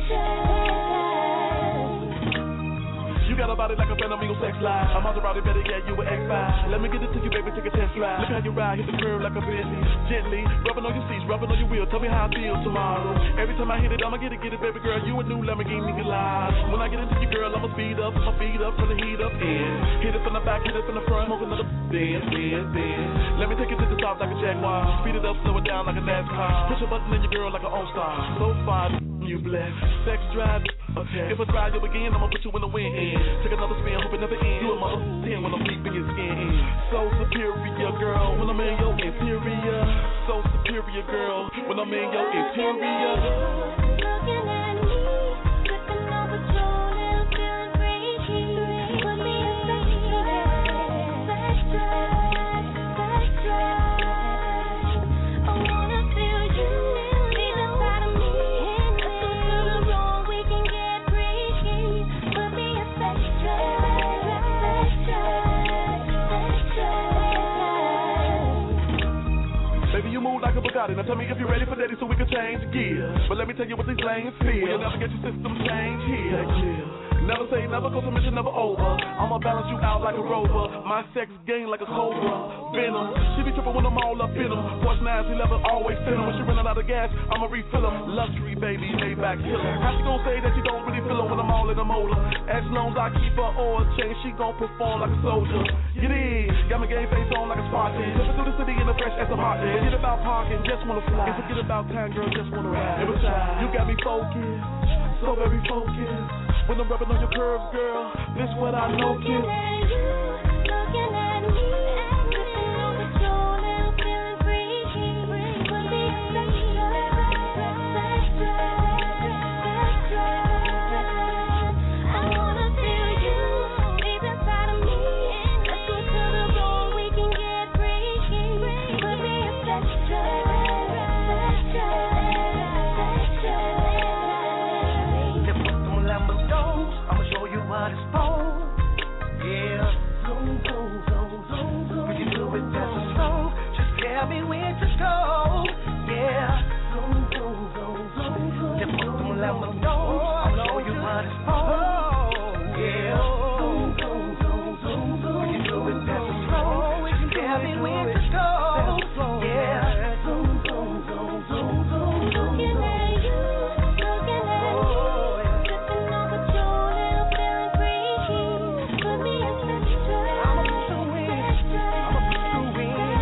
drive. You got a body like a phantom eagle sex live. I'm Maserati, better get you an X five. Let me get it to you, baby, take a test ride. Look how you ride, hit the curve like a Bentley. Gently, rubbing on your seats, rubbing on your wheel. Tell me how I feel tomorrow. Every time I hit it, I'ma get it, get it, baby girl. You a new Lamborghini Gallardo. When I get into you, girl, I'ma speed up, put my feet up, turn the heat up in. Hit it from the back, hit it from the front, smoke another bend, bend, bend. Let me take it to the top like a Jaguar. Speed it up, slow it down like a NASCAR. Push a button in your girl like an all-star. So far, you blessed. Sex drive. Okay. If I try you again, I'ma put you in the wind. Take another spin, hope it never ends. You a mother ten when I'm deep in your skin. So superior, girl, when I'm in your interior. So superior, girl, when I'm in your interior. Looking at me, sipping on Patron and I'm feeling freaky. Put me in sex drive, sex drive, sex drive. I wanna feel you deep inside of me. Let's go to the room, we can get freaky. Put me in sex drive, sex drive, sex drive. Baby, you move like a Bugatti. Now tell me if you're ready for daddy so we can change gears. But let me tell you what these lanes feel. You'll never get your system changed here. Never say never, cause the mission never over. I'ma balance you out like a rover. My sex game like a cobra. Venom. She be tripping when I'm all up in them. Force nines, eleven, always fit them. When she running out of gas, I'ma refill them. Luxury, baby, Maybach killer. How she gon' say that she don't really feel her when I'm all in the motor? As long as I keep her oil chain, she gon' perform like a soldier. Get in. Got my game face on like a Spartan. Living through the city in the fresh as a hot day. Forget about parking, just wanna fly. And forget about time, girl, just wanna ride. Every time you got me focused, so very focused. When I'm rubbing on your curves, girl, this what I know, kid. Looking at you, looking at me, sipping on Patron and I'm feeling freaky. Put me in sex drive, sex drive, sex drive. I wanna feel you deep inside of me. Let's go to the room, we can get freaky. Put me in sex drive, sex drive, sex drive. I'ma show you what it's for. Yeah. Zoom, zoom, zoom, zoom, zoom. We can do it just as slow. Just tell me where to go. Yeah. Zoom, zoom, zoom, zoom, zoom. Then put them lemon doors. I'ma show you what it's for. Yeah. Zoom, zoom, zoom, zoom, zoom. We can do it just as slow. Just tell me where to go. Yeah. Zoom, zoom, zoom, zoom, zoom. Looking at you, looking at me. Sipping on Patron and I'm feeling freaky. Put me in sex drive. I'ma put you in. I'ma put you in,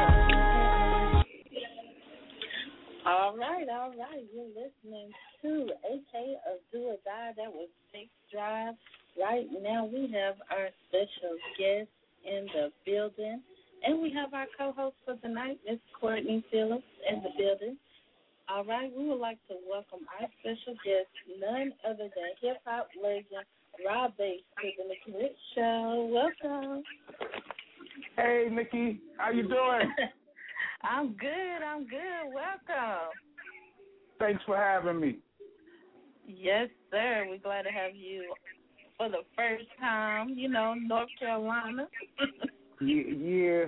yeah. All right, all right. You're listening to A K of Do or Die. That was Sex Drive. Right now we have our special guest in the building. And we have our co-host for tonight, Miss Courtney Phillips, in the building. All right, we would like to welcome our special guest, none other than hip-hop legend Rob Bass, to the Nikki Rich Show. Welcome. Hey, Nikki. How you doing? I'm good. I'm good. Welcome. Thanks for having me. Yes, sir. We're glad to have you for the first time, you know, North Carolina. yeah. yeah.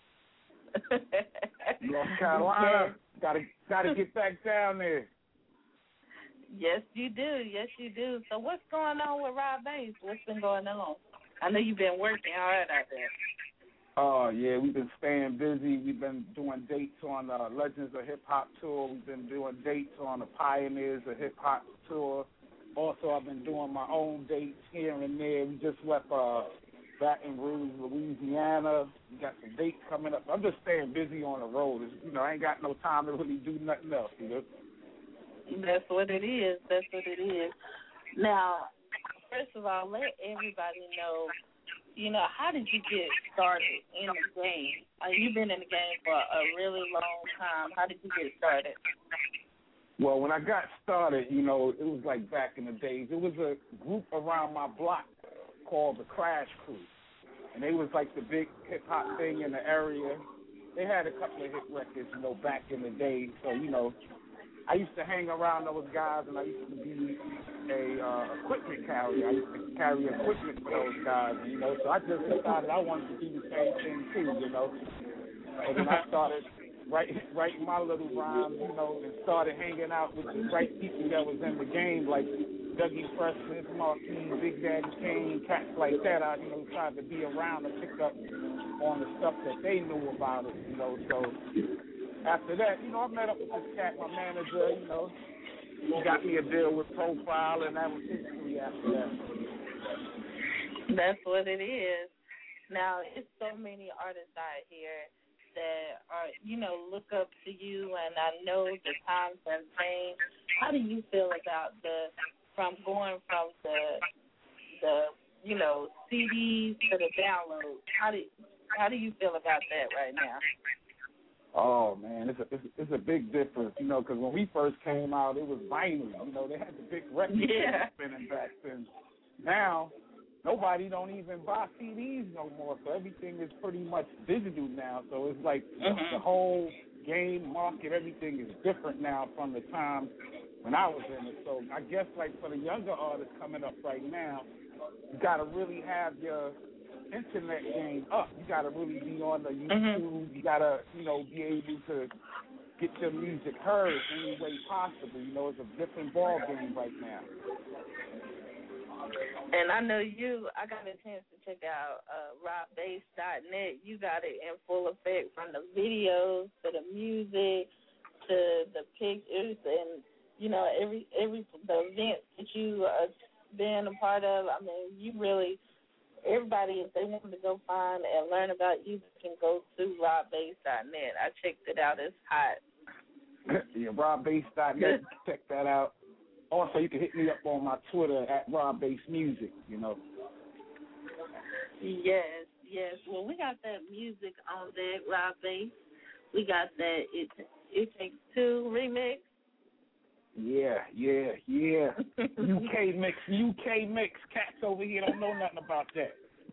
North Carolina. Yes. Gotta, gotta get back down there. Yes, you do. Yes, you do. So what's going on with Rob Bass? What's been going on? I know you've been working hard out there. Oh, yeah, we've been staying busy. We've been doing dates on the Legends of Hip Hop tour. We've been doing dates on the Pioneers of Hip Hop tour. Also, I've been doing my own dates here and there. We just left uh, Baton Rouge, Louisiana. We got some dates coming up. I'm just staying busy on the road. It's, you know, I ain't got no time to really do nothing else, you know. That's what it is. That's what it is. Now, first of all, let everybody know you know, how did you get started in the game? Uh, you've been in the game for a really long time. How did you get started? Well, when I got started, you know, it was like back in the days. It was a group around my block called the Crash Crew, and they was like the big hip hop thing in the area. They had a couple of hit records, you know, back in the day. So, you know, I used to hang around those guys, and I used to be a uh, equipment carrier. I used to carry equipment for those guys, you know. So I just decided I wanted to do the same thing too, you know. And then I started writing, writing my little rhymes, you know, and started hanging out with the right people that was in the game, like Dougie Fresh, Miss Marquis, Big Daddy Kane, cats like that. I, you know, tried to be around and pick up on the stuff that they knew about it, you know. So after that, you know, I met up with this cat, my manager, you know. He got me a deal with Profile, and that was history after that. That's what it is. Now, it's so many artists out here that are, you know, look up to you, and I know the times have changed. How do you feel about the, from going from the, the, you know, C Ds to the download? How do, how do you feel about that right now? Oh man, it's a it's, it's a big difference, you know, because when we first came out, it was vinyl. You know, they had the big records yeah. spinning back then. Now, nobody don't even buy C Ds no more, so everything is pretty much digital now. So it's like mm-hmm. the whole game market, everything is different now from the time when I was in it. So I guess like for the younger artists coming up right now, you got to really have your internet game up. You got to really be on the YouTube. Mm-hmm. You got to, you know, be able to get your music heard any way possible. You know, it's a different ball game right now. And I know you, I got a chance to check out uh, rob bass dot net. You got it in full effect, from the videos to the music to the pictures and, you know, every, every the events that you uh, been a part of. I mean, you really, everybody, if they want to go find and learn about you, can go to rob bass dot net. I checked it out. It's hot. Yeah, rob bass dot net. Check that out. Also, you can hit me up on my Twitter at RobBassMusic, you know. Yes, yes. Well, we got that music on there, Rob Bass. We got that It It Takes Two remix. Yeah, yeah, yeah. U K mix, U K mix. Cats over here don't know nothing about that.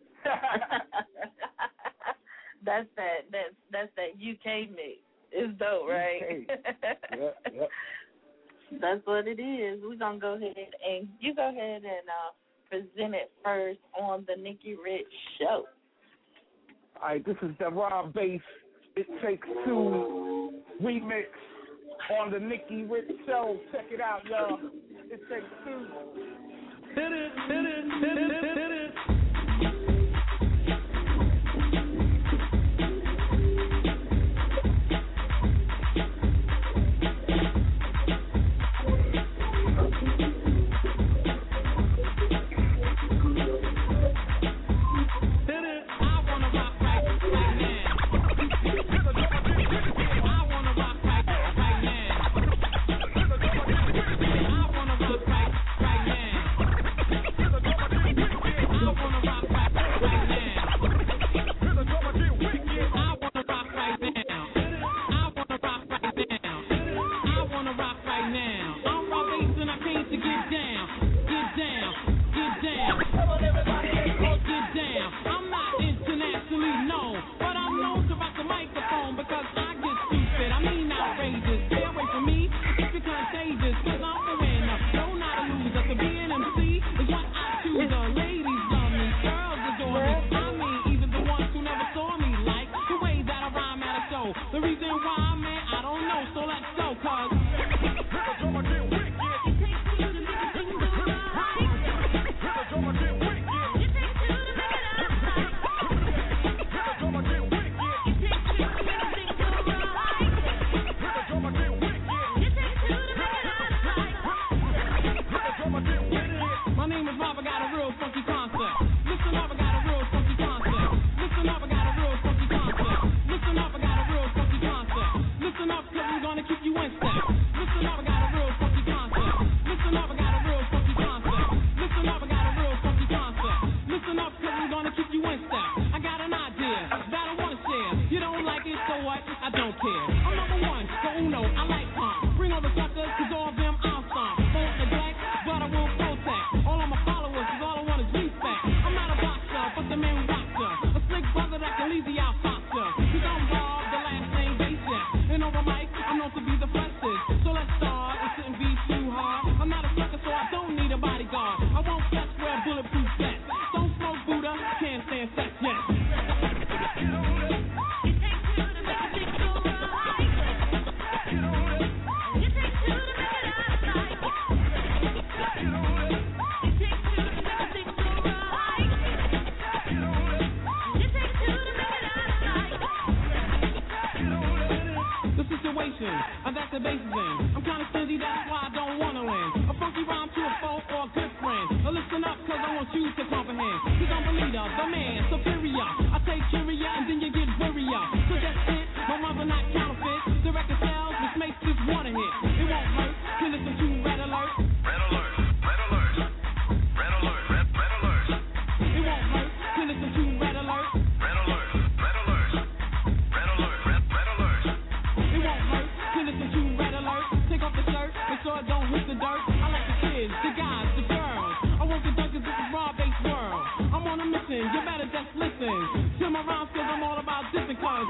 that's that. That's that's that U K mix. It's dope, right? U K. Yep, yep. That's what it is. We're going to go ahead and you go ahead and uh, present it first on the Nikki Rich Show. All right, this is the Rob Bass It Takes Two remix on the Nikki Rich Show. Check it out, y'all. It Takes Two. Hit it, hit it, hit it, hit it. Right now. the bases in. I'm kinda stingy, that's why I don't wanna win. A funky rhyme to a foe or a good friend. Now listen up, cause I want you to comprehend. Cause I'm the leader, the man, superior. I take curia and then you get worrier. So that's it, my rhymes are not counterfeit. The record sells, which makes this one a hit. It won't hurt to listen to Red Alert. Red alert, red alert, red alert, red, red alert. It won't hurt to listen to Red Alert. Red alert, red alert, red alert, red, red alert. It won't hurt to listen to Red Alert. Take off the shirt, make sure it don't hit the dirt. I like the kids, the guys, the girls. I want the dunkers, this is raw-based world. I'm on a mission, you better just listen to my rhymes, cause I'm all about different colors.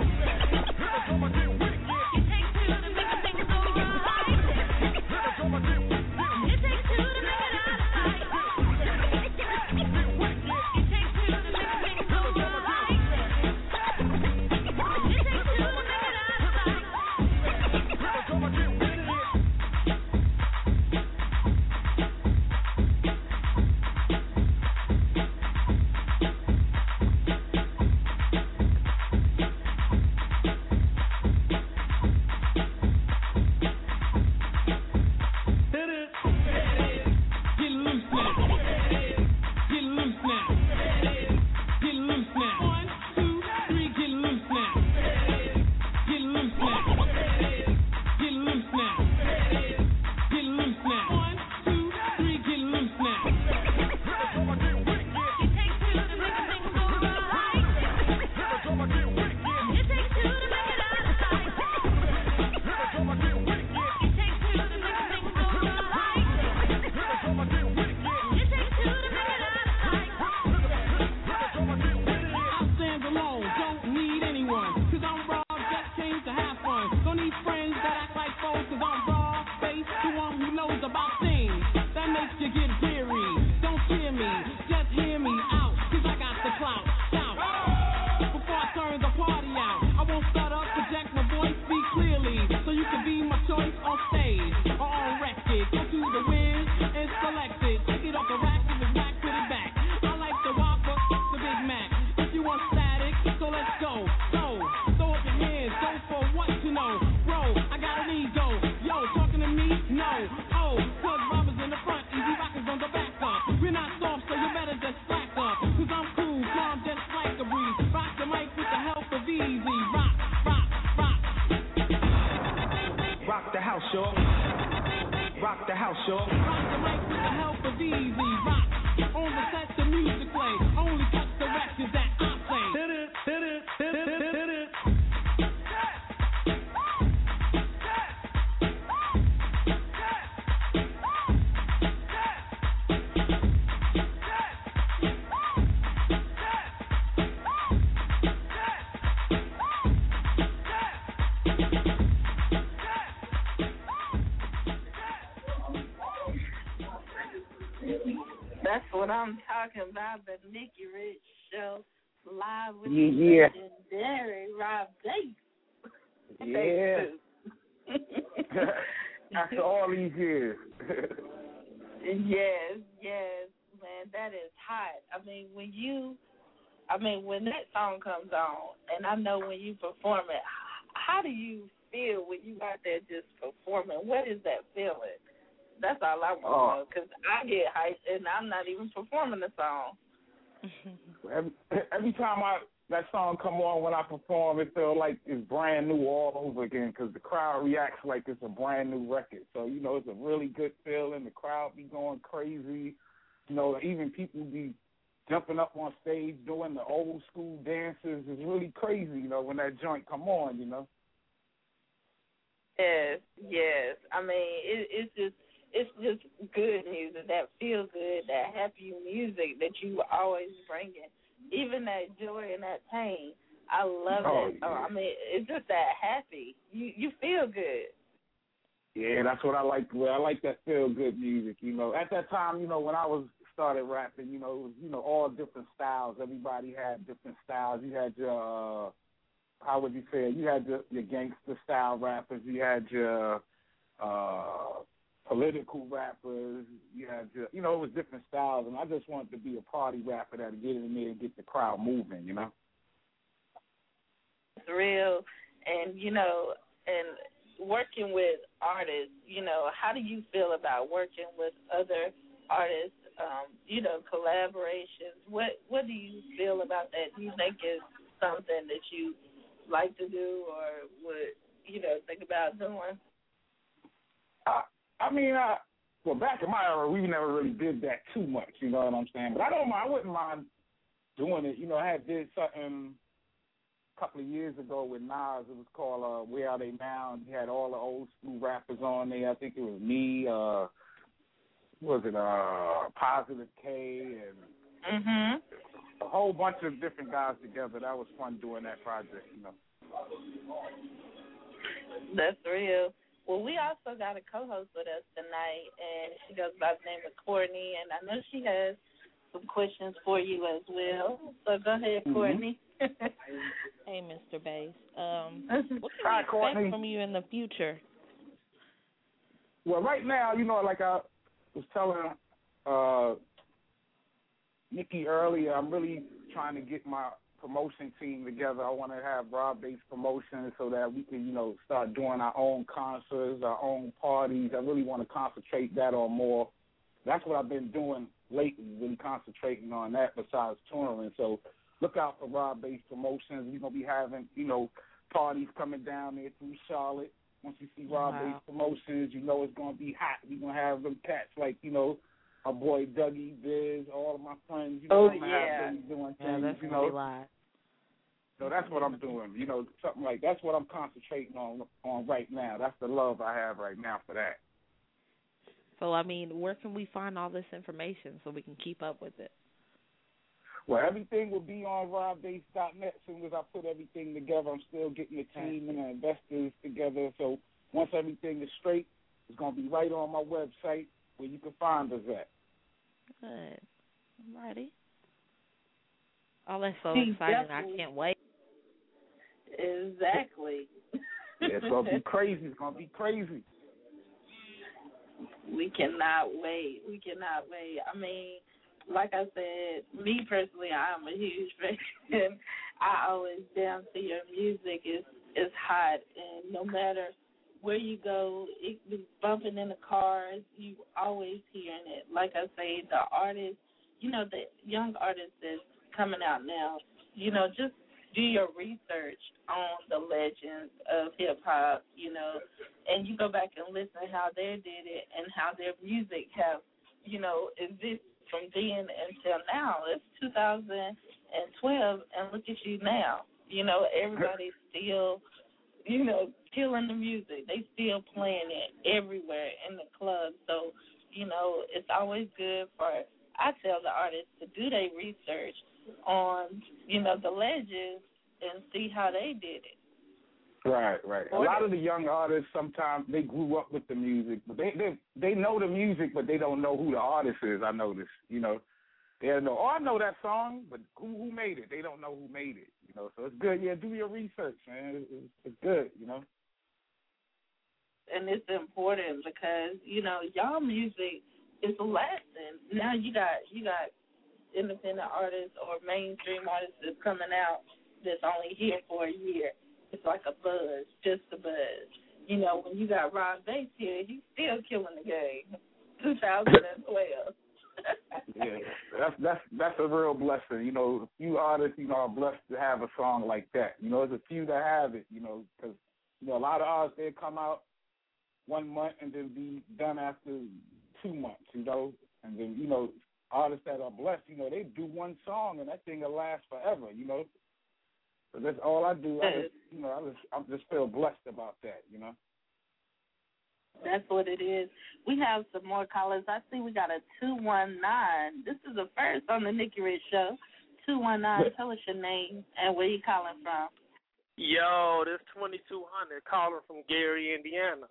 That's what I'm talking about, the Nikki Rich Show, live with Yeah, the yeah. legendary Rob Davis. Yeah. After all these years. Yes, yes, man, that is hot. I mean, when you, I mean, when that song comes on, and I know when you perform it, how do you feel when you out there just performing? What is that feeling? That's all I want to Oh. know, because I get hyped, and I'm not even performing the song. Every, every time I that song come on when I perform, it feels like it's brand new all over again because the crowd reacts like it's a brand new record. So, you know, it's a really good feeling. The crowd be going crazy. You know, even people be jumping up on stage doing the old school dances. It's really crazy, you know, when that joint come on, you know. Yes, yes. I mean, it, it's just it's just good music, that feel good, that happy music that you always bringing. Even that joy and that pain, I love Oh, it. yeah. Oh, I mean, it's just that happy. You you feel good. Yeah, that's what I like. Well, I like that feel good music. You know, at that time, you know, when I was started rapping, you know, it was you know all different styles. Everybody had different styles. You had your uh, how would you say it? You had your, your gangster style rappers. You had your uh, political rappers. You had your, you know, it was different styles. And I just wanted to be a party rapper that'd get in there and get the crowd moving. You know, It's real, and you know, and working with artists, you know, how do you feel about working with other artists, um, you know, collaborations? What what do you feel about that? Do you think it's something that you like to do or would, you know, think about doing? I, I mean, I, well, back in my era, we never really did that too much, you know what I'm saying? But I don't mind, I wouldn't mind doing it. You know, I had did something a couple of years ago with Nas. It was called uh, Where Are They Now? And he had all the old school rappers on there. I think it was me, uh, what was it, uh, Positive K, and mm-hmm. a whole bunch of different guys together. That was fun doing that project, you know. That's real. Well, we also got a co-host with us tonight, and she goes by the name of Courtney, and I know she has some questions for you as well. So go ahead, mm-hmm. Courtney. Hey, Mister Bass. Um, what can Hi, we expect Courtney. from you in the future? Well, right now, you know, like I was telling uh, Nikki earlier, I'm really trying to get my promotion team together. I want to have Rob-based promotions so that we can, you know, start doing our own concerts, our own parties. I really want to concentrate that on more. That's what I've been doing lately, really concentrating on that besides touring. So look out for Rob-based promotions. We're going to be having, you know, parties coming down there through Charlotte. Once you see Rob-based Wow. promotions, you know it's going to be hot. We're going to have them cats like, you know, our boy Dougie, Biz, all of my friends. You know, Oh, I'm gonna yeah. have them doing Yeah, things, that's you gonna know. be live. So that's what I'm doing. You know, something like that's what I'm concentrating on on right now. That's the love I have right now for that. So, I mean, where can we find all this information so we can keep up with it? Well, everything will be on rob base dot net as soon as I put everything together. I'm still getting the team and the investors together. So once everything is straight, it's going to be right on my website where you can find us at. Good. Alrighty. Oh, that's so See, exciting. definitely. I can't wait. Exactly. Yeah, it's going to be crazy. It's going to be crazy. We cannot wait. We cannot wait. I mean, like I said, me personally, I'm a huge fan. I always down to your music is is hot, and no matter where you go, it be bumping in the cars. You always hearing it. Like I say, the artists, you know, the young artists that's coming out now, you know, just do your research on the legends of hip hop, you know, and you go back and listen how they did it and how their music have, you know, existed from then until now. It's two thousand twelve, and look at you now. You know, everybody's still, you know, killing the music. They still playing it everywhere in the club. So, you know, it's always good for, I tell the artists to do their research on, you know, the legends and see how they did it. Right, right. A lot of the young artists, sometimes they grew up with the music, but they they they know the music, but they don't know who the artist is. I noticed, you know, they don't know. Oh, I know that song, but who who made it? They don't know who made it. You know, so it's good. Yeah, do your research, man. It's, it's good, you know. And it's important because, you know, y'all music is lasting. Now you got you got independent artists or mainstream artists that's coming out that's only here for a year. It's like a buzz, just a buzz. You know, when you got Rob Bass here, he's still killing the game. two thousand twelve. Yeah, that's that's that's a real blessing. You know, a few artists, you know, are blessed to have a song like that. You know, there's a few that have it. You know, because you know a lot of artists they come out one month and then be done after two months. You know, and then you know artists that are blessed, you know, they do one song and that thing will last forever. You know. So that's all I do. I just, you know, I just, I just feel blessed about that, you know. That's what it is. We have some more callers. I see we got a two one nine. This is the first on the Nikki Rich Show. two one nine, tell us your name and where you calling from. Yo, this twenty-two hundred calling from Gary, Indiana.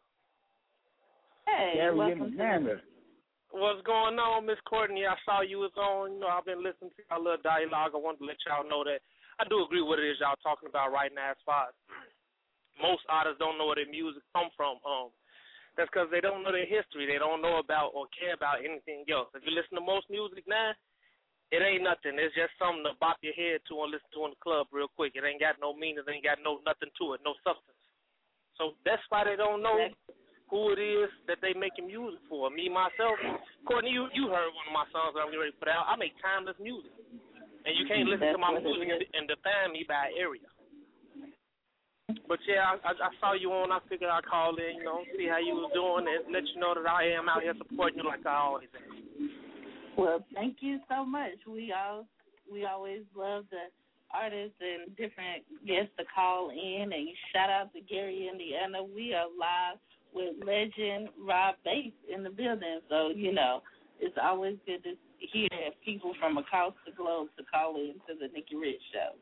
Hey, Gary, welcome Indiana. to What's going on, Miss Courtney? I saw you was on. You know, I've been listening to our little dialogue. I wanted to let y'all know that I do agree with what it is y'all talking about right now as far as most artists don't know where their music come from. Um, that's because they don't know their history. They don't know about or care about anything else. If you listen to most music now, it ain't nothing. It's just something to bop your head to and listen to in the club real quick. It ain't got no meaning. It ain't got no nothing to it, no substance. So that's why they don't know who it is that they making music for. Me, myself, Courtney, you, you heard one of my songs that I'm getting ready to put out. I make timeless music. And you can't listen That's to my what it music and, is. and define me by area. But, yeah, I, I, I saw you on. I figured I'd call in, you know, see how you was doing and let you know that I am out here supporting you like I always am. Well, thank you so much. We all we always love the artists and different guests to call in. And shout out to Gary, Indiana. We are live with legend Rob Bass in the building. So, you know, it's always good to hear people from across the globe to call in to the Nikki Rich Show.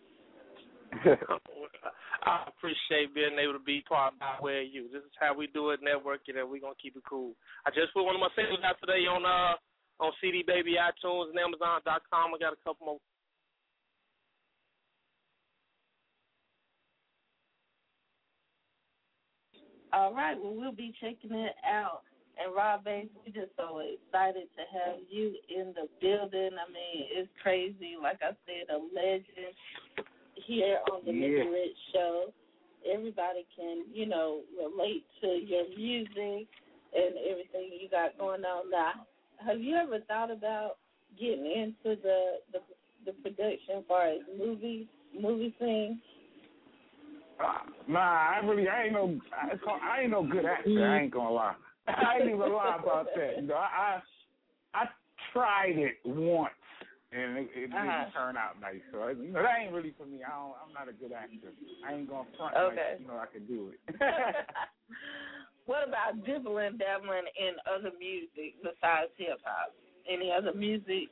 I appreciate being able to be part of my way of you. This is how we do it, networking, and we're going to keep it cool. I just put one of my singles out today on uh on C D Baby, iTunes, and Amazon dot com. I got a couple more. All right, well, we'll be checking it out. And Rob Bass, we're just so excited to have you in the building. I mean, it's crazy. Like I said, a legend here on the Yeah. Nikki Rich Show. Everybody can, you know, relate to your music and everything you got going on now. Have you ever thought about getting into the the, the production as far as movies, movie scene? Uh, nah, I really, I ain't no, I, I ain't no good actor. I ain't gonna lie. I ain't even lie about that. You know, I, I, I tried it once, and it, it uh-huh. didn't turn out nice. So you know, that ain't really for me. I don't, I'm not a good actor. I ain't gonna front Okay. like, you know, I can do it. What about dibbling, dabbling in other music besides hip hop? Any other music?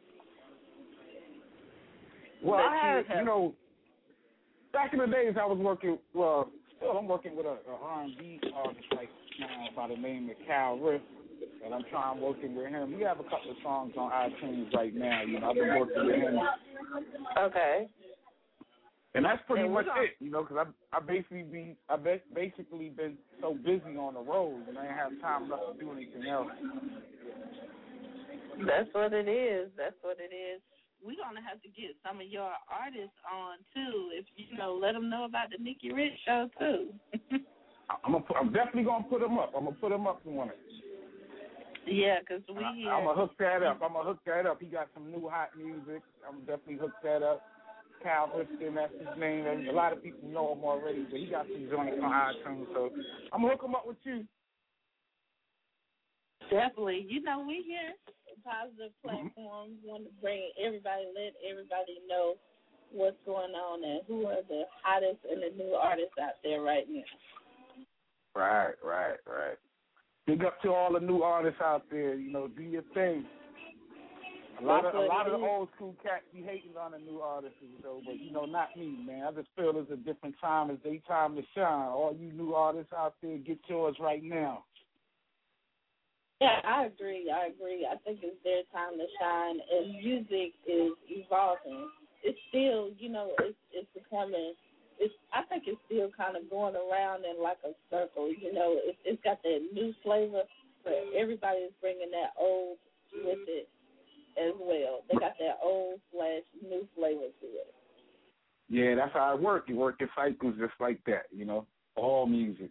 Well, that I you had, have? you know, back in the days, I was working. Well, still, I'm working with a, a R and B artist like now by the name of Cal Riff, and I'm trying working with him. We have a couple of songs on iTunes right now. You know, I've been working with him. Okay. And that's pretty And much gonna... it, you know, because I I basically be I be, basically been so busy on the road, and I didn't have time enough to do anything else. That's what it is. That's what it is. We're gonna have to get some of your artists on too. If you know, let them know about the Nikki Rich Show too. I'm gonna put, I'm definitely gonna put them up. I'm gonna put them up on it. Yeah, because we I, here. I'm gonna hook that up. I'm gonna hook that up. He got some new hot music. I'm definitely hook that up. Cal Riskin, that's his name. And a lot of people know him already, but he got some joints on iTunes. So I'm gonna hook him up with you. Definitely. You know, we here. Positive platforms. Mm-hmm. Want to bring everybody, let everybody know what's going on and who are the hottest and the new artists out there right now. Right, right, right. Big up to all the new artists out there. You know, do your thing. A lot That's of a lot it of the is. old school cats be hating on the new artists, though, but you know, not me, man. I just feel it's a different time. It's their time to shine. All you new artists out there, get yours right now. Yeah, I agree. I agree. I think it's their time to shine, and music is evolving. It's still, you know, it's it's becoming. It's. I think it's still kind of going around in like a circle. You know, it's it's got that new flavor, but everybody's bringing that old with it as well. They got that old slash new flavor to it. Yeah, that's how it works. You work in cycles just like that. You know, all music.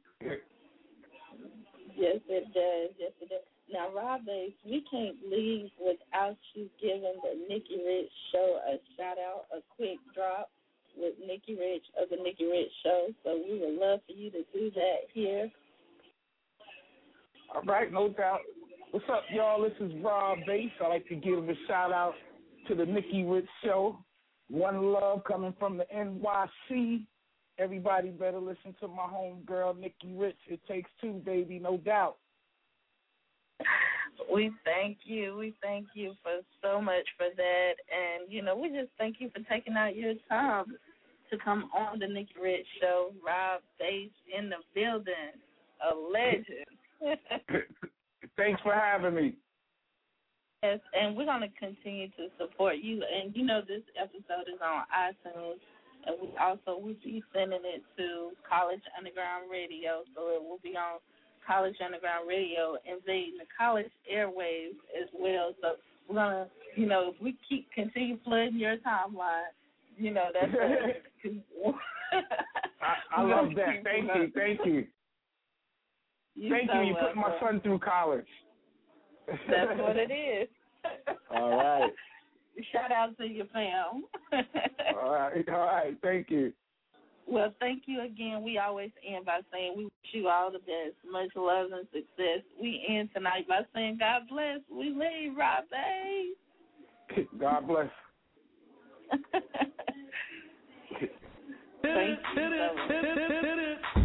Yes, it does. Yes, it does. Now, Rob Bass, we can't leave without you giving the Nikki Rich Show a shout-out, a quick drop with Nikki Rich of the Nikki Rich Show. So we would love for you to do that here. All right, no doubt. What's up, y'all? This is Rob Bass. I'd like to give a shout-out to the Nikki Rich Show. One love coming from the N Y C. Everybody better listen to my homegirl, Nikki Rich. It takes two, baby, no doubt. We thank you. We thank you for so much for that. And, you know, we just thank you for taking out your time to come on the Nikki Rich Show. Rob Bass in the building, a legend. Thanks for having me. Yes, and we're going to continue to support you. And, you know, this episode is on iTunes. And we also will be sending it to College Underground Radio, so it will be on College Underground Radio, invading the college airwaves as well. So we're gonna, you know, if we keep continue flooding your timeline, you know, that's. I, I love that. Thank you, thank you. You Thank so you. You put my welcome. son through college. That's what it is. All right. Shout out to your fam. all right. All right. Thank you. Well, thank you again. We always end by saying we wish you all the best, much love and success. We end tonight by saying God bless. We leave, Robbie. God bless. Thank you so much.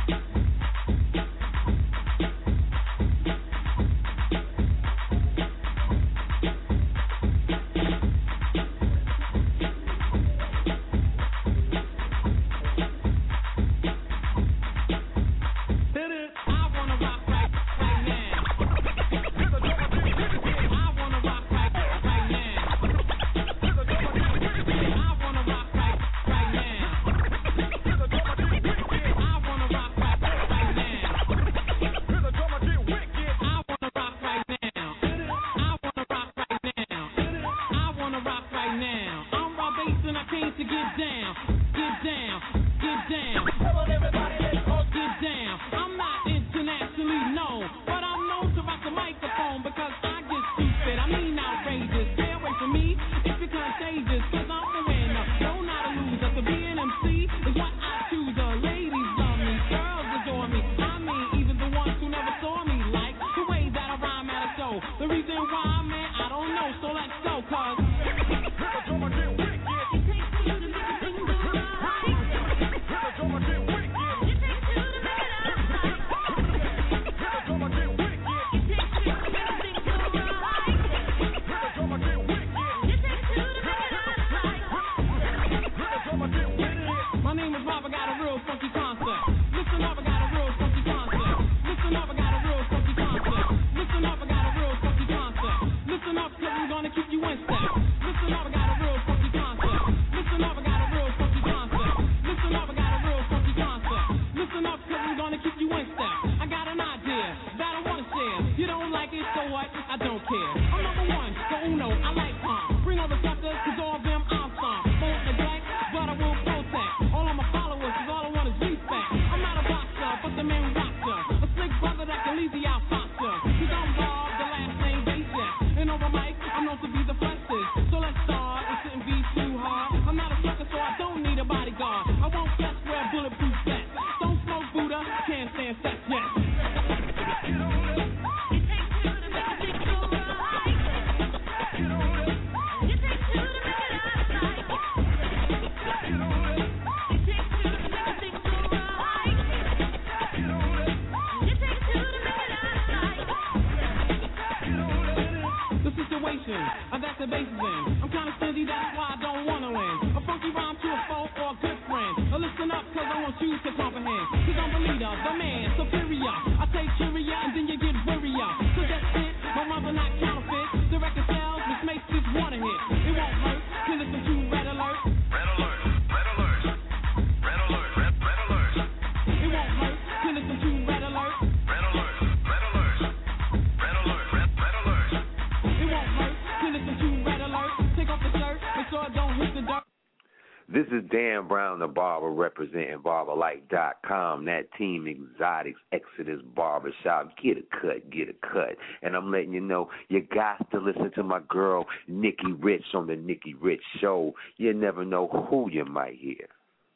This is Dan Brown, the barber, representing barber life dot com, that Team Exotics Exodus Barbershop. Get a cut, get a cut. And I'm letting you know, you got to listen to my girl, Nikki Rich, on the Nikki Rich Show. You never know who you might hear.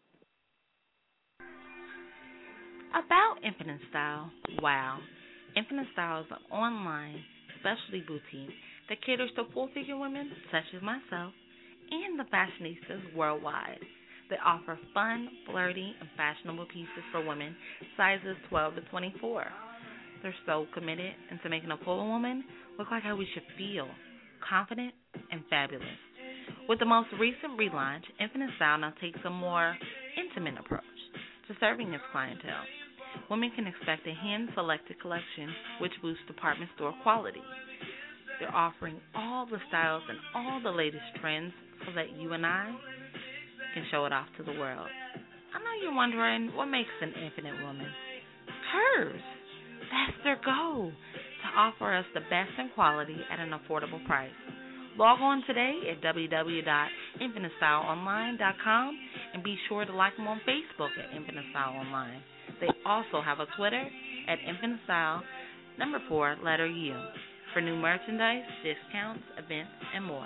About Infinite Style, wow. Infinite Style is an online specialty boutique that caters to full-figure women such as myself and the fashionistas worldwide. They offer fun, flirty, and fashionable pieces for women sizes twelve to twenty-four. They're so committed into making a full woman look like how we should feel, confident and fabulous. With the most recent relaunch, Infinite Style now takes a more intimate approach to serving its clientele. Women can expect a hand-selected collection which boosts department store quality. They're offering all the styles and all the latest trends so that you and I can show it off to the world. I know you're wondering, what makes an infinite woman? Hers. That's their goal, to offer us the best in quality at an affordable price. Log on today at w w w dot infinite style online dot com and be sure to like them on Facebook at Infinite Style Online. They also have a Twitter at Infinite Style, number four, letter U, for new merchandise, discounts, events, and more.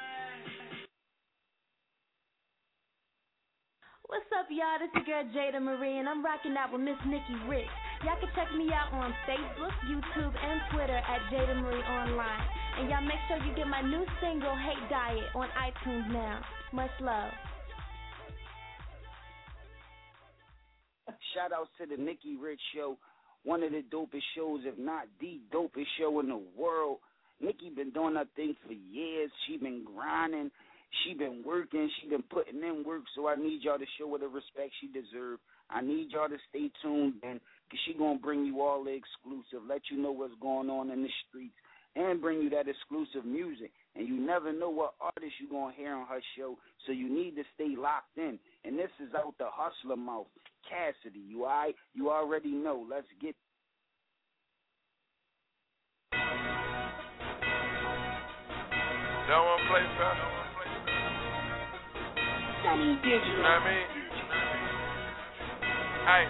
What's up, y'all? This is your girl Jada Marie, and I'm rocking out with Miss Nikki Rich. Y'all can check me out on Facebook, YouTube, and Twitter at Jada Marie Online. And y'all make sure you get my new single, Hate Diet, on iTunes now. Much love. Shout outs to the Nikki Rich Show, one of the dopest shows, if not the dopest show in the world. Nikki been doing her thing for years. She been grinding. She been working. She been putting in work. So I need y'all to show her the respect she deserves. I need y'all to stay tuned, and because she going to bring you all the exclusive, let you know what's going on in the streets, and bring you that exclusive music. And you never know what artist you're going to hear on her show, so you need to stay locked in. And this is out the hustler mouth. Cassidy, you all right? You already know. Let's get Don't want to play, son. Johnny Digital. You know what I mean? Hey.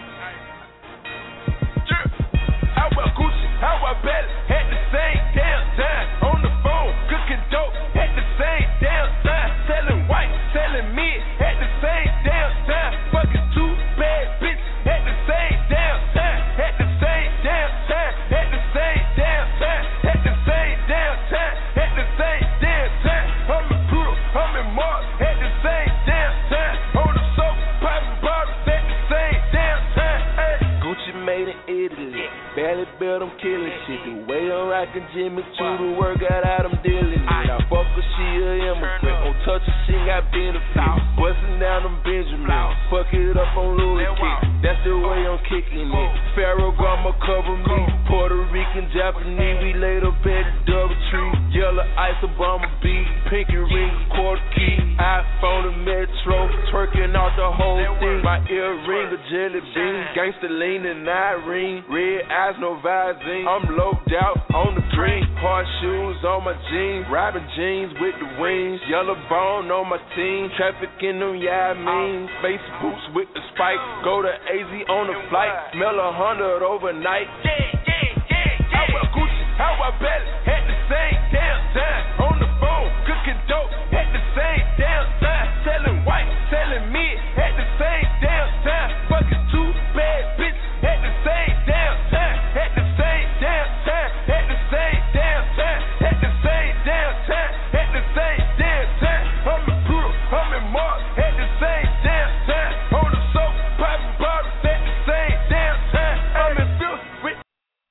Yeah. I wear Gucci, I wear Belly, at the same damn time. On the phone, cooking dope, at the same damn time. Selling white, selling mid, at the same damn time. Fucking two bad bitches, at the same damn time. At the same damn time. At the same damn time. At the same damn time. At the same damn time. I'm in Pluto, I'm in Mars, at the same damn time. On the soap, popping bottles, at the same damn time. Hey. Gucci made in Italy, barely built them killing shit. The way I'm rockin' Jimmy Choo, the work got out, I'm dealing it. I fuck her, she a immigrant. Don't touch her, she ain't got benefits. Bustin' down them Benjamin, fuck it up on Louis kick. That's the way I'm kicking it. Pharaoh Gama cover me, Puerto Rican, Japanese. We laid up at the double tree. Yellow ice, Obama beat, pinky ring, quarter key. iPhone and Metro, twerking out the whole thing. My earring a jelly bean, gangsta lean and Irene. Red eyes, no Visine. I'm loped out on the green. Hard shoes on my jeans, Robin jeans with the wings. Yellow bone on my team, trafficking them, yeah, I mean. Space boots with the spike, go to A Z on the flight. Smell a hundred overnight. Yeah, yeah, yeah, yeah. I wear Gucci, I wear Belly, at the same damn time. On the phone, cooking dope, at the same damn time. Selling white, selling mid, at the same damn time. Fucking two bad bitches, at the same damn time. At the same damn time. At the same damn time. At the same damn time. At the same damn time. I'm in Pluto, I'm in Mars, at the same damn time. On the soap, popping bottles, at the same damn time. I'm in Philly with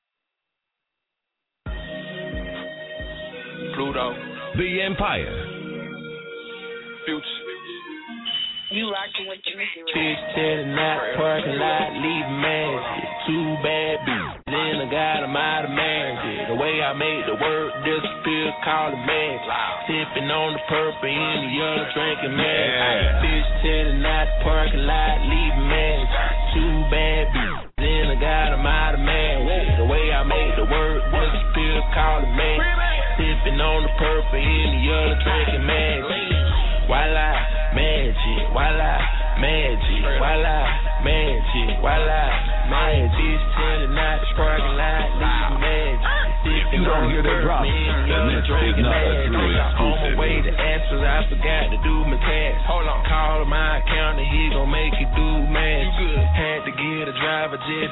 Pluto. The Empire. Future. You rockin' with the Mickey Rich. Bitch telling out parking lot, leave magic. Two bad bitches, then I got them out of magic. The way I made the word disappear, call it magic. Sipping on the purple in the yellow, drinking magic. Yeah. Bitch telling out parking lot, leave magic. Two bad bitches, then I got them out of magic. The way I made the word disappear, call it magic. Sipping on the purple in the yellow, drinking magic. Voila, magic, voila, magic, voila, magic, voila, magic. Bitch telling out the parking lot, leave magic. If you don't hear that drop, then this is not a true exclusive. On my way to answers, I forgot to do my tax. Hold on, call my accountant, he gon' make it do magic. Had to get a driver jet.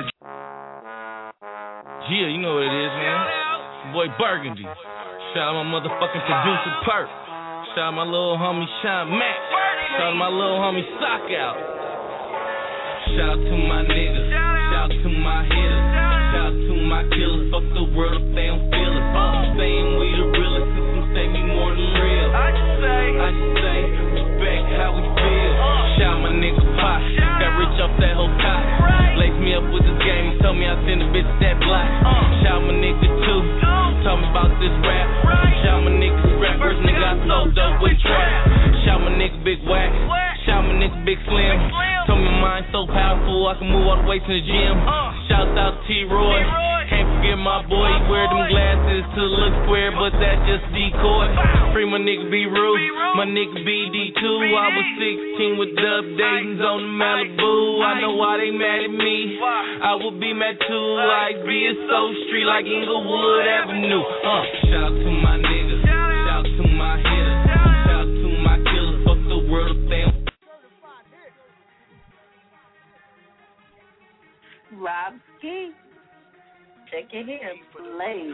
Yeah, you know what it is, man. Boy Burgundy. Shout out my motherfucking producer Perk. Shout out my little homie Sean Mack. Shout out my little homie Sock Out. Shout out to my niggas. Shout out to my hitters. Shout out to my killers. Fuck the world if they don't feel us. I'm saying we the realest. Some say me more than real. I just say, I just say, respect how we feel. Shout out my nigga Pop. Got rich off that whole top. Lace me up with this game and told me I send a bitch that block. Shout out my nigga too. Tell me about this rap. Shout my nigga scrap. First nigga I sold up with trap. Shout my nigga Big Whack. Shout my nigga Big Slim. Told me my mind so powerful I can move all the way to the gym. Shout out T Roy. Can't forget my boy, he wear them glasses to look square, but that's just decoy. Free my nigga B. Rue, my nigga B D two. I was sixteen with Dub Dayton's on the Malibu. I know why they mad at me. I would be mad too. Like be it so street like Inglewood Avenue. Uh, shout out to my niggas, shout out to my hitters, shout out to my killers. Fuck the world of them. Rob Ski, check it in, play.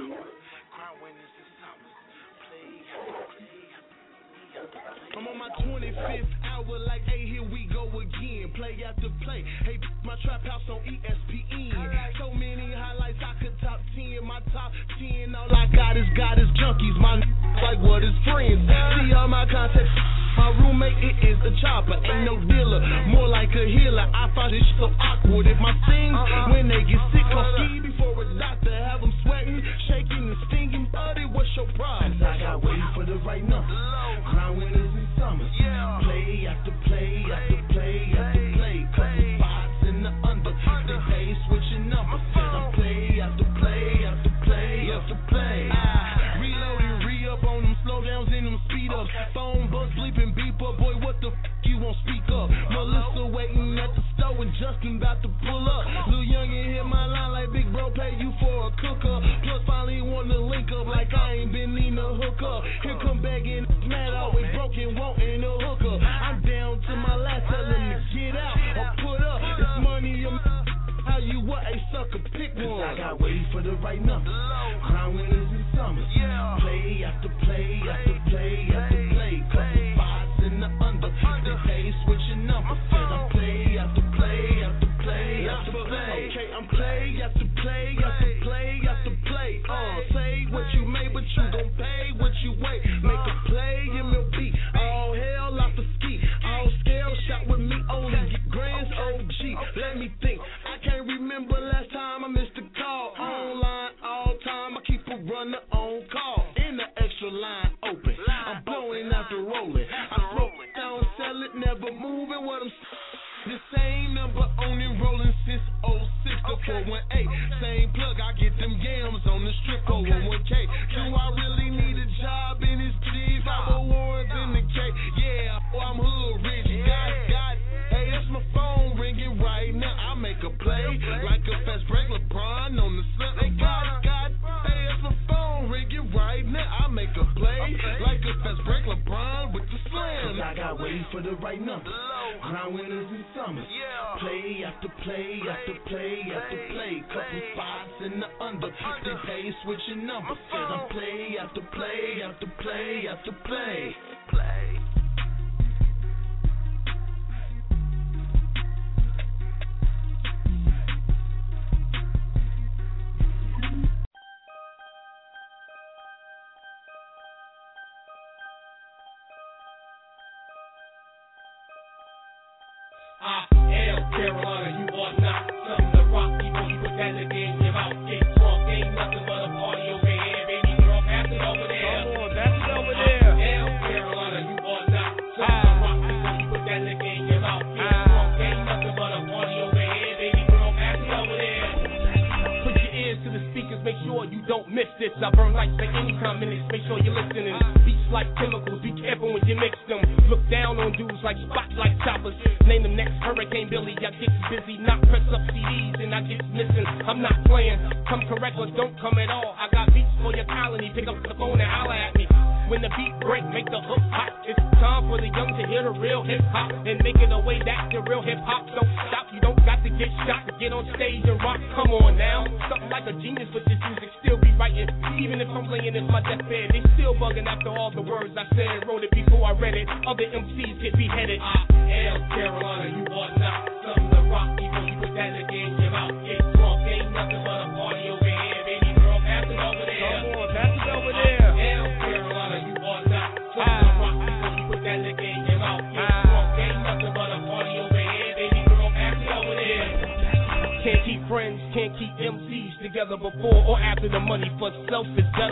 I'm on my twenty-fifth hour like, hey, here we go again. Play after play. Hey, my trap house on E S P N. So many highlights, I could top ten. My top ten, all I got is God is junkies. My like what is friends. See all my contacts. My roommate, it is a chopper. Ain't no dealer, more like a healer. I find this so awkward. If my things, when they get sick, I'll ski before a doctor. Have them sweating, shaking and stinging. Buddy, what's your problem? I got waiting for the right number. Crown winners and summers. Play after play after play after play. Couple spots in the under. They pay switching numbers. I play after play after play after play. I reload and re-up on them slowdowns and them speed ups. Phone buzz bleeping beep up. Boy, what the f*** you won't speak up? Melissa waiting at the store and Justin about to pull up. Lil Youngin hit my line like big bro pay you for a cooker. Plus finally want to link up like I ain't been needing a hookup. Here come back in mad always broken wanting a hooker. I'm down to my last telling to get out or put up. It's money or how you what a sucker pick one. I got waiting for the right number. Crown winners and summers. Play after play after play after play. Couple spots in the under. They pay switching numbers. I'm play after play after play after play. Okay, I'm play after play after play after play. Uh, say what you made, but you gon' pay what you wait. Make a play, M L B. All hell off the ski. All scale shot with me only get grands O G. Let me think. I can't remember last time I missed a call. Online all time. I keep a runner on call. In the extra line open. I'm blowing after rolling. I smoke it down, sell it, never moving. What I'm the same number on and rolling since oh six to four one eight. Same plug, I get them yams on the strip oh one one K. Do I really need a job in this G? five oh ones in the K. Yeah, oh, I'm hood rich. Got it, got it. Hey, that's my phone ringing right now. I make a play like a fast break LeBron on the sun. Hey, got it, got it. Hey, that's my phone ringing right now. I make a play like a fast break LeBron with the slam. I got waiting for the right number. Crown winners and summers. Play after play after play after play. Couple spots in the under. They pay switching numbers. I'm play after play after play after play. Play. I am Carolina, you are not something to rock before you put that nigga in your mouth. Get drunk, ain't nothing but a party over here, baby girl, pass it over there. Come on, pass it over there. I am Carolina, you are not something to rock before you put that nigga in your mouth. Get drunk, ain't nothing but a party over here, baby girl, pass it over there. Put your ears to the speakers, make sure you don't miss this. I burn like the income minutes, make sure you're listening. Beats like chemicals, be careful when you mix them. Look down on dudes like spotlight choppers. Name the next Hurricane Billy. I get busy, not press up C Ds and I get missing. I'm not playing. Come correct or don't come at all. I got beats for your colony. Pick up the phone and holler at me. When the beat break, make the hook hot. It's time for the young to hear the real hip hop and make it a way that the real hip hop don't stop. You don't got to get shot to get on stage and rock. Come on now, something like a genius with this music still be writing. Even if I'm playing in my deathbed, they still bugging after all the words I said. Wrote it before I read it. Other M Cs get beheaded. I am Carolina, you are not something to rock. Before you put that nigga in your mouth, get drunk, ain't nothing but a party over here, baby girl, pass it over there. Come on, pass it over there. I am Carolina, you are not something to rock. Before you put that nigga in your mouth, get drunk, ain't nothing but a party over here, baby girl, pass it over there. Can't keep friends, can't keep M Cs together before or after the money for self is better.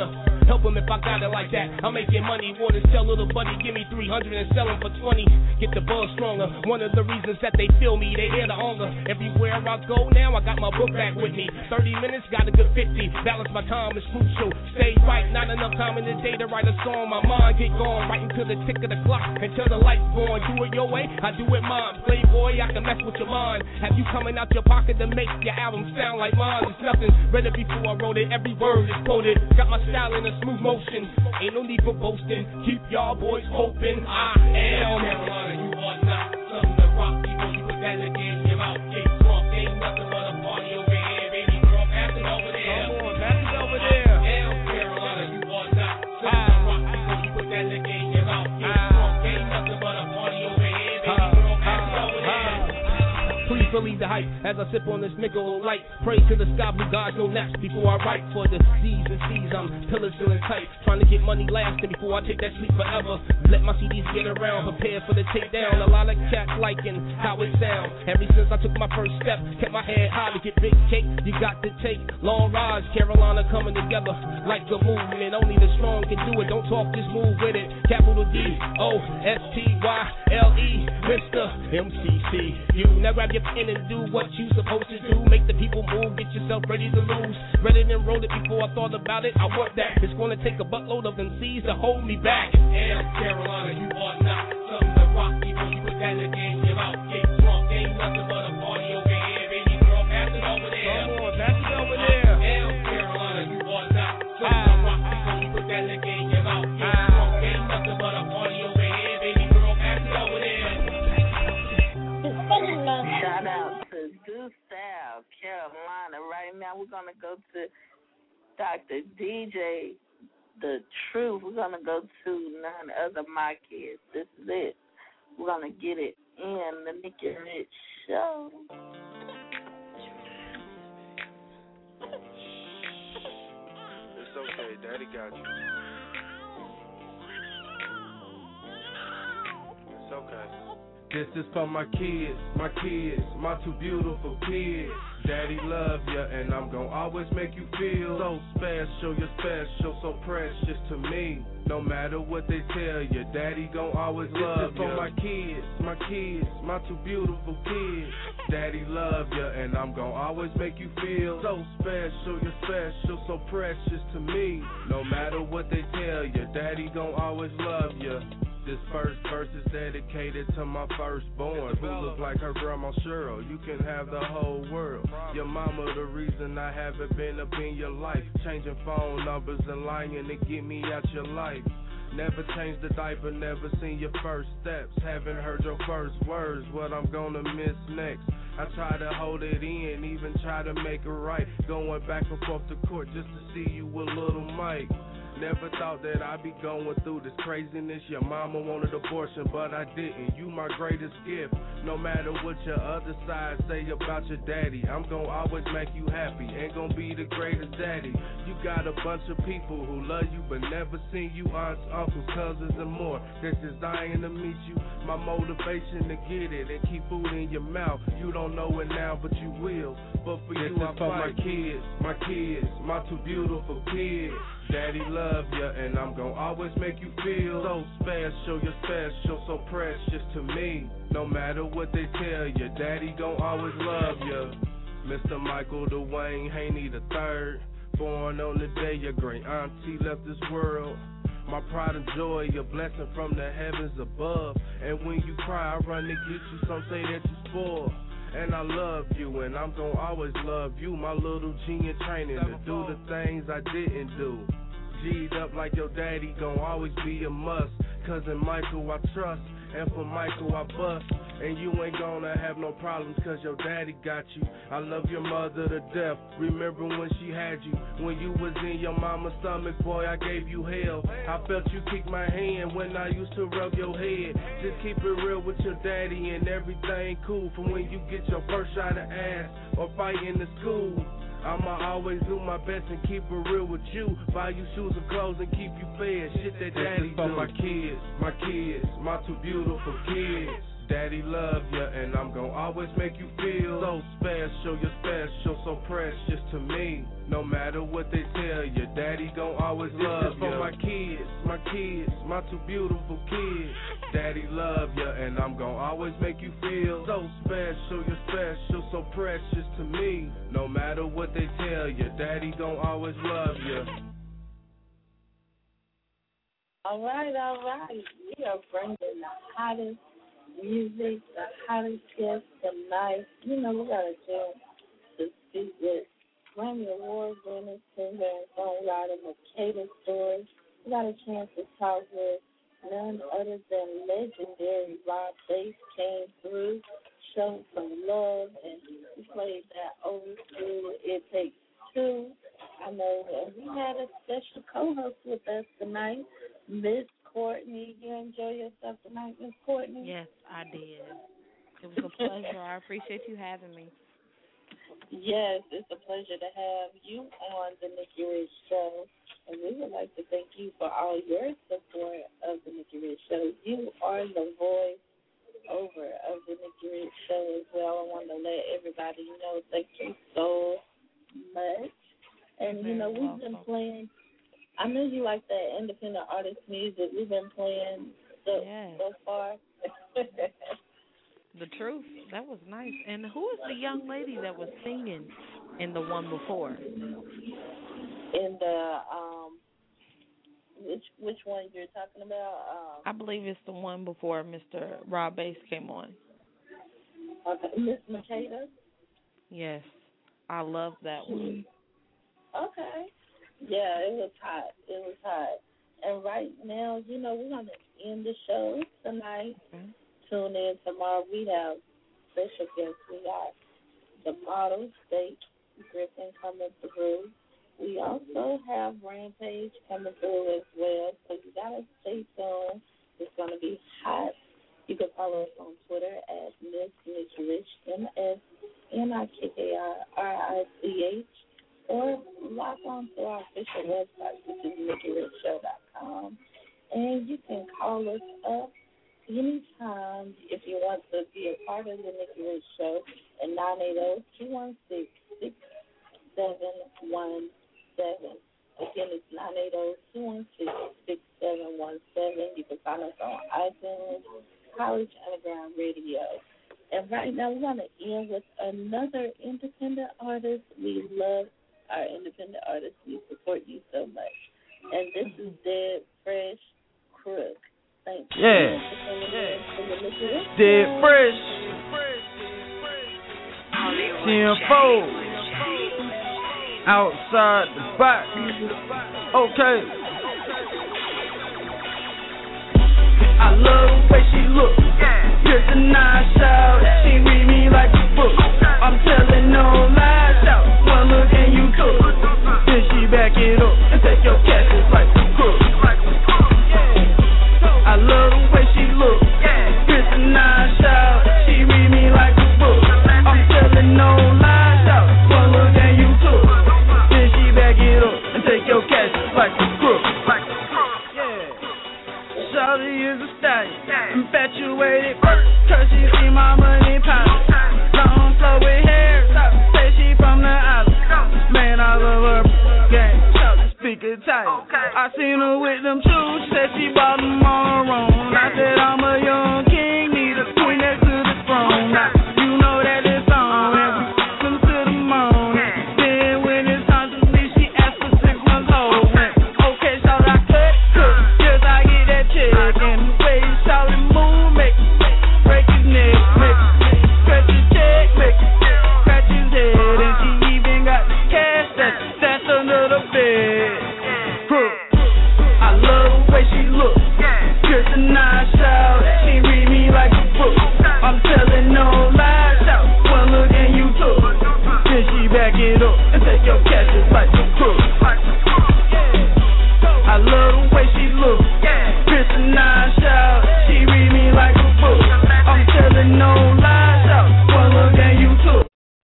help him if I got it like that. I'm making money, waters tell little buddy, give me three hundred and sell him for twenty. Get the buzz stronger. One of the reasons that they feel me, they hear the hunger. Everywhere I go now, I got my book back with me. thirty minutes, got a good fifty. Balance my time is crucial. Stay right, not enough time in the day to write a song. My mind get gone right into the tick of the clock until the lights going. Do it your way, I do it mine. Playboy, I can mess with your mind. Have you coming out your pocket to make your album sound like mine? It's nothing. Read it before I wrote it. Every word is quoted. Got my style in a smooth motion. Ain't no need for boasting. Keep y'all boys hoping. I am Carolina, you are not something to rock. Before you put that again, your mouth get drunk. Ain't nothing but a party over here, baby girl. Pass it over there. Come on, pass it over there. I am Carolina, you are not something to rock. Before you put that again, your mouth get drunk. Ain't nothing but a party over here, baby girl. Pass it over there. Please believe the hype as I sip on this nickel light. Pray to the sky blue gods, no naps before I write for the Z's and C's. I'm pillars feeling tight, trying to get money lasting before I take that sleep forever. Let my C Ds get around, prepare for the takedown. A lot of cats liking how it sounds. Ever since I took my first step, kept my head high to get big cake. You got to take long rides. Carolina coming together like a movement. Only the strong can do it. Don't talk, just move with it. Capital D O S T Y L E, Mister M C C U. Now grab your pen and do what you supposed to do. Make the people move, get yourself ready to lose. Read it and wrote it before I thought about it. I want that. It's gonna take a buttload of M Cs to hold me back. Damn, Carolina, you are not something to rock. Before you put that again, your mouth get drunk. Ain't nothing but a party over here, baby girl. Pass it over there. Come on, pass it over there. Damn, Carolina, you are not something to rock. Before you put that again, your mouth get drunk. Ain't nothing but a party over here, baby girl. Pass it over there. Shout out to Gustav, Carolina. Right now, we're going to go to Doctor D J, The Truth. We're going to go to none other my kids. This is it. We're going to get it in the Nikki Rich Show. It's okay, Daddy got you. It's okay. This is for my kids, my kids, my two beautiful kids. Daddy love ya, and I'm gon' always make you feel so special. You're special, so precious to me. No matter what they tell you, Daddy gon' always love ya. This is for my kids, my kids, my two beautiful kids. Daddy love ya, and I'm gon' always make you feel so special. You're special, so precious to me. No matter what they tell you, Daddy gon' always love ya. This first verse is dedicated to my firstborn, who look like her grandma Cheryl. You can have the whole world. Your mama the reason I haven't been up in your life, changing phone numbers and lying to get me out your life. Never changed the diaper, never seen your first steps, haven't heard your first words, what I'm gonna miss next. I try to hold it in, even try to make it right, going back and forth to court just to see you with little Mike. Never thought that I'd be going through this craziness. Your mama wanted abortion, but I didn't. You my greatest gift. No matter what your other side say about your daddy, I'm gonna always make you happy. Ain't gonna be the greatest daddy. You got a bunch of people who love you but never seen you. Aunts, uncles, cousins, and more. They're just dying to meet you. My motivation to get it and keep food in your mouth. You don't know it now, but you will. But for this you, I for fight. my kids, my kids, my two beautiful kids. Daddy love ya, and I'm gon' always make you feel so special. You're special, so precious to me. No matter what they tell you, Daddy gon' always love ya. Mister Michael Dwayne Haney the third, born on the day your great auntie left this world. My pride and joy, a blessing from the heavens above. And when you cry, I run to get you. Some say that you spoiled. And I love you, and I'm gon' always love you. My little G in training to do the things I didn't do. G'd up like your daddy gon' always be a must. Cousin Michael I trust, and for Michael I bust. And you ain't gonna have no problems cause your daddy got you. I love your mother to death, remember when she had you. When you was in your mama's stomach, boy, I gave you hell. I felt you kick my hand when I used to rub your head. Just keep it real with your daddy and everything cool. From when you get your first shot of ass or fight in the school. I'ma always do my best and keep it real with you. Buy you shoes and clothes and keep you fed. Shit that daddy do. This is for my kids, my kids, my two beautiful kids. daddy love ya, and I'm gon' always make you feel so special. You're special, so precious to me. No matter what they tell you, daddy gon' always love ya. This is for my kids, my kids, my two beautiful kids. Daddy love ya, and I'm gon' always make you feel so special. You're special, so precious to me. No matter what they tell you, daddy gon' always love ya. All right, all right. We are bringing the hottest music, the hottest guests tonight. You know, we got a chance to speak with Grammy Award winning singer and songwriter Makeda Story. We got a chance to talk with none other than legendary Rob Bass. Came through, showed some love, and we played that old school It Takes Two. I know, and we had a special co-host with us tonight, Miss Courtney. You enjoy yourself tonight, Miss Courtney? Yes, I did. It was a pleasure. I appreciate you having me. Yes, it's a pleasure to have you on the Nikki Rich Show, and we would like to thank you for all your support of the Nikki Rich Show. You are the voice over of the Nikki Rich Show as well. I want to let everybody know thank you so much. And, you know, we've been playing, I know you like that independent artist music. We've been playing so, yes. so far. The truth. That was nice. And who is the young lady that was singing in the one before? In the, um, which which one you're talking about? Um, I believe it's the one before Mister Rob Bass came on. Okay, Miss Makeda? Yes. I love that one. Okay. Yeah, it was hot. It was hot. And right now, you know, we're going to end the show tonight. Mm-hmm. Tune in tomorrow. We have special guests. We got the model, State Griffin, coming through. We also have Rampage coming through as well. So you got to stay tuned. It's going to be hot. You can follow us on Twitter at Miss Nikki Rich, M S N I K K I R I C H. Or log on to our official website, which is Nikki Rich Show dot com. And you can call us up anytime if you want to be a part of the Nikki Rich Show at nine eight zero, two one six, six seven one seven. Again, it's nine eight zero, two one six, six seven one seven. You can find us on iTunes, College Underground Radio. And right now, we're going to end with another independent artist. We love our independent artists. We support you so much. And this is Dead Fresh Crook. Thank you. Yeah. yeah. Dead Fresh. ten four. Outside the box. Okay. I love the way she look. Here's a nice shout. She read me like a book. I'm telling no lies. Shout. One look and you cook. Then she back it up and take your cash just like a crook. I love the way she look. Here's a nice shout. She read me like a book. I'm telling no lies. Shout. One look and you cook. Then she back it up and take your cash just like a crook. Shawty is a stallion, infatuated, cause she see my money poppin'. Long flow with hair, say she from the island. Man, I love her game, Shawty speak Italian. I seen her with them shoes, she said she bought them all.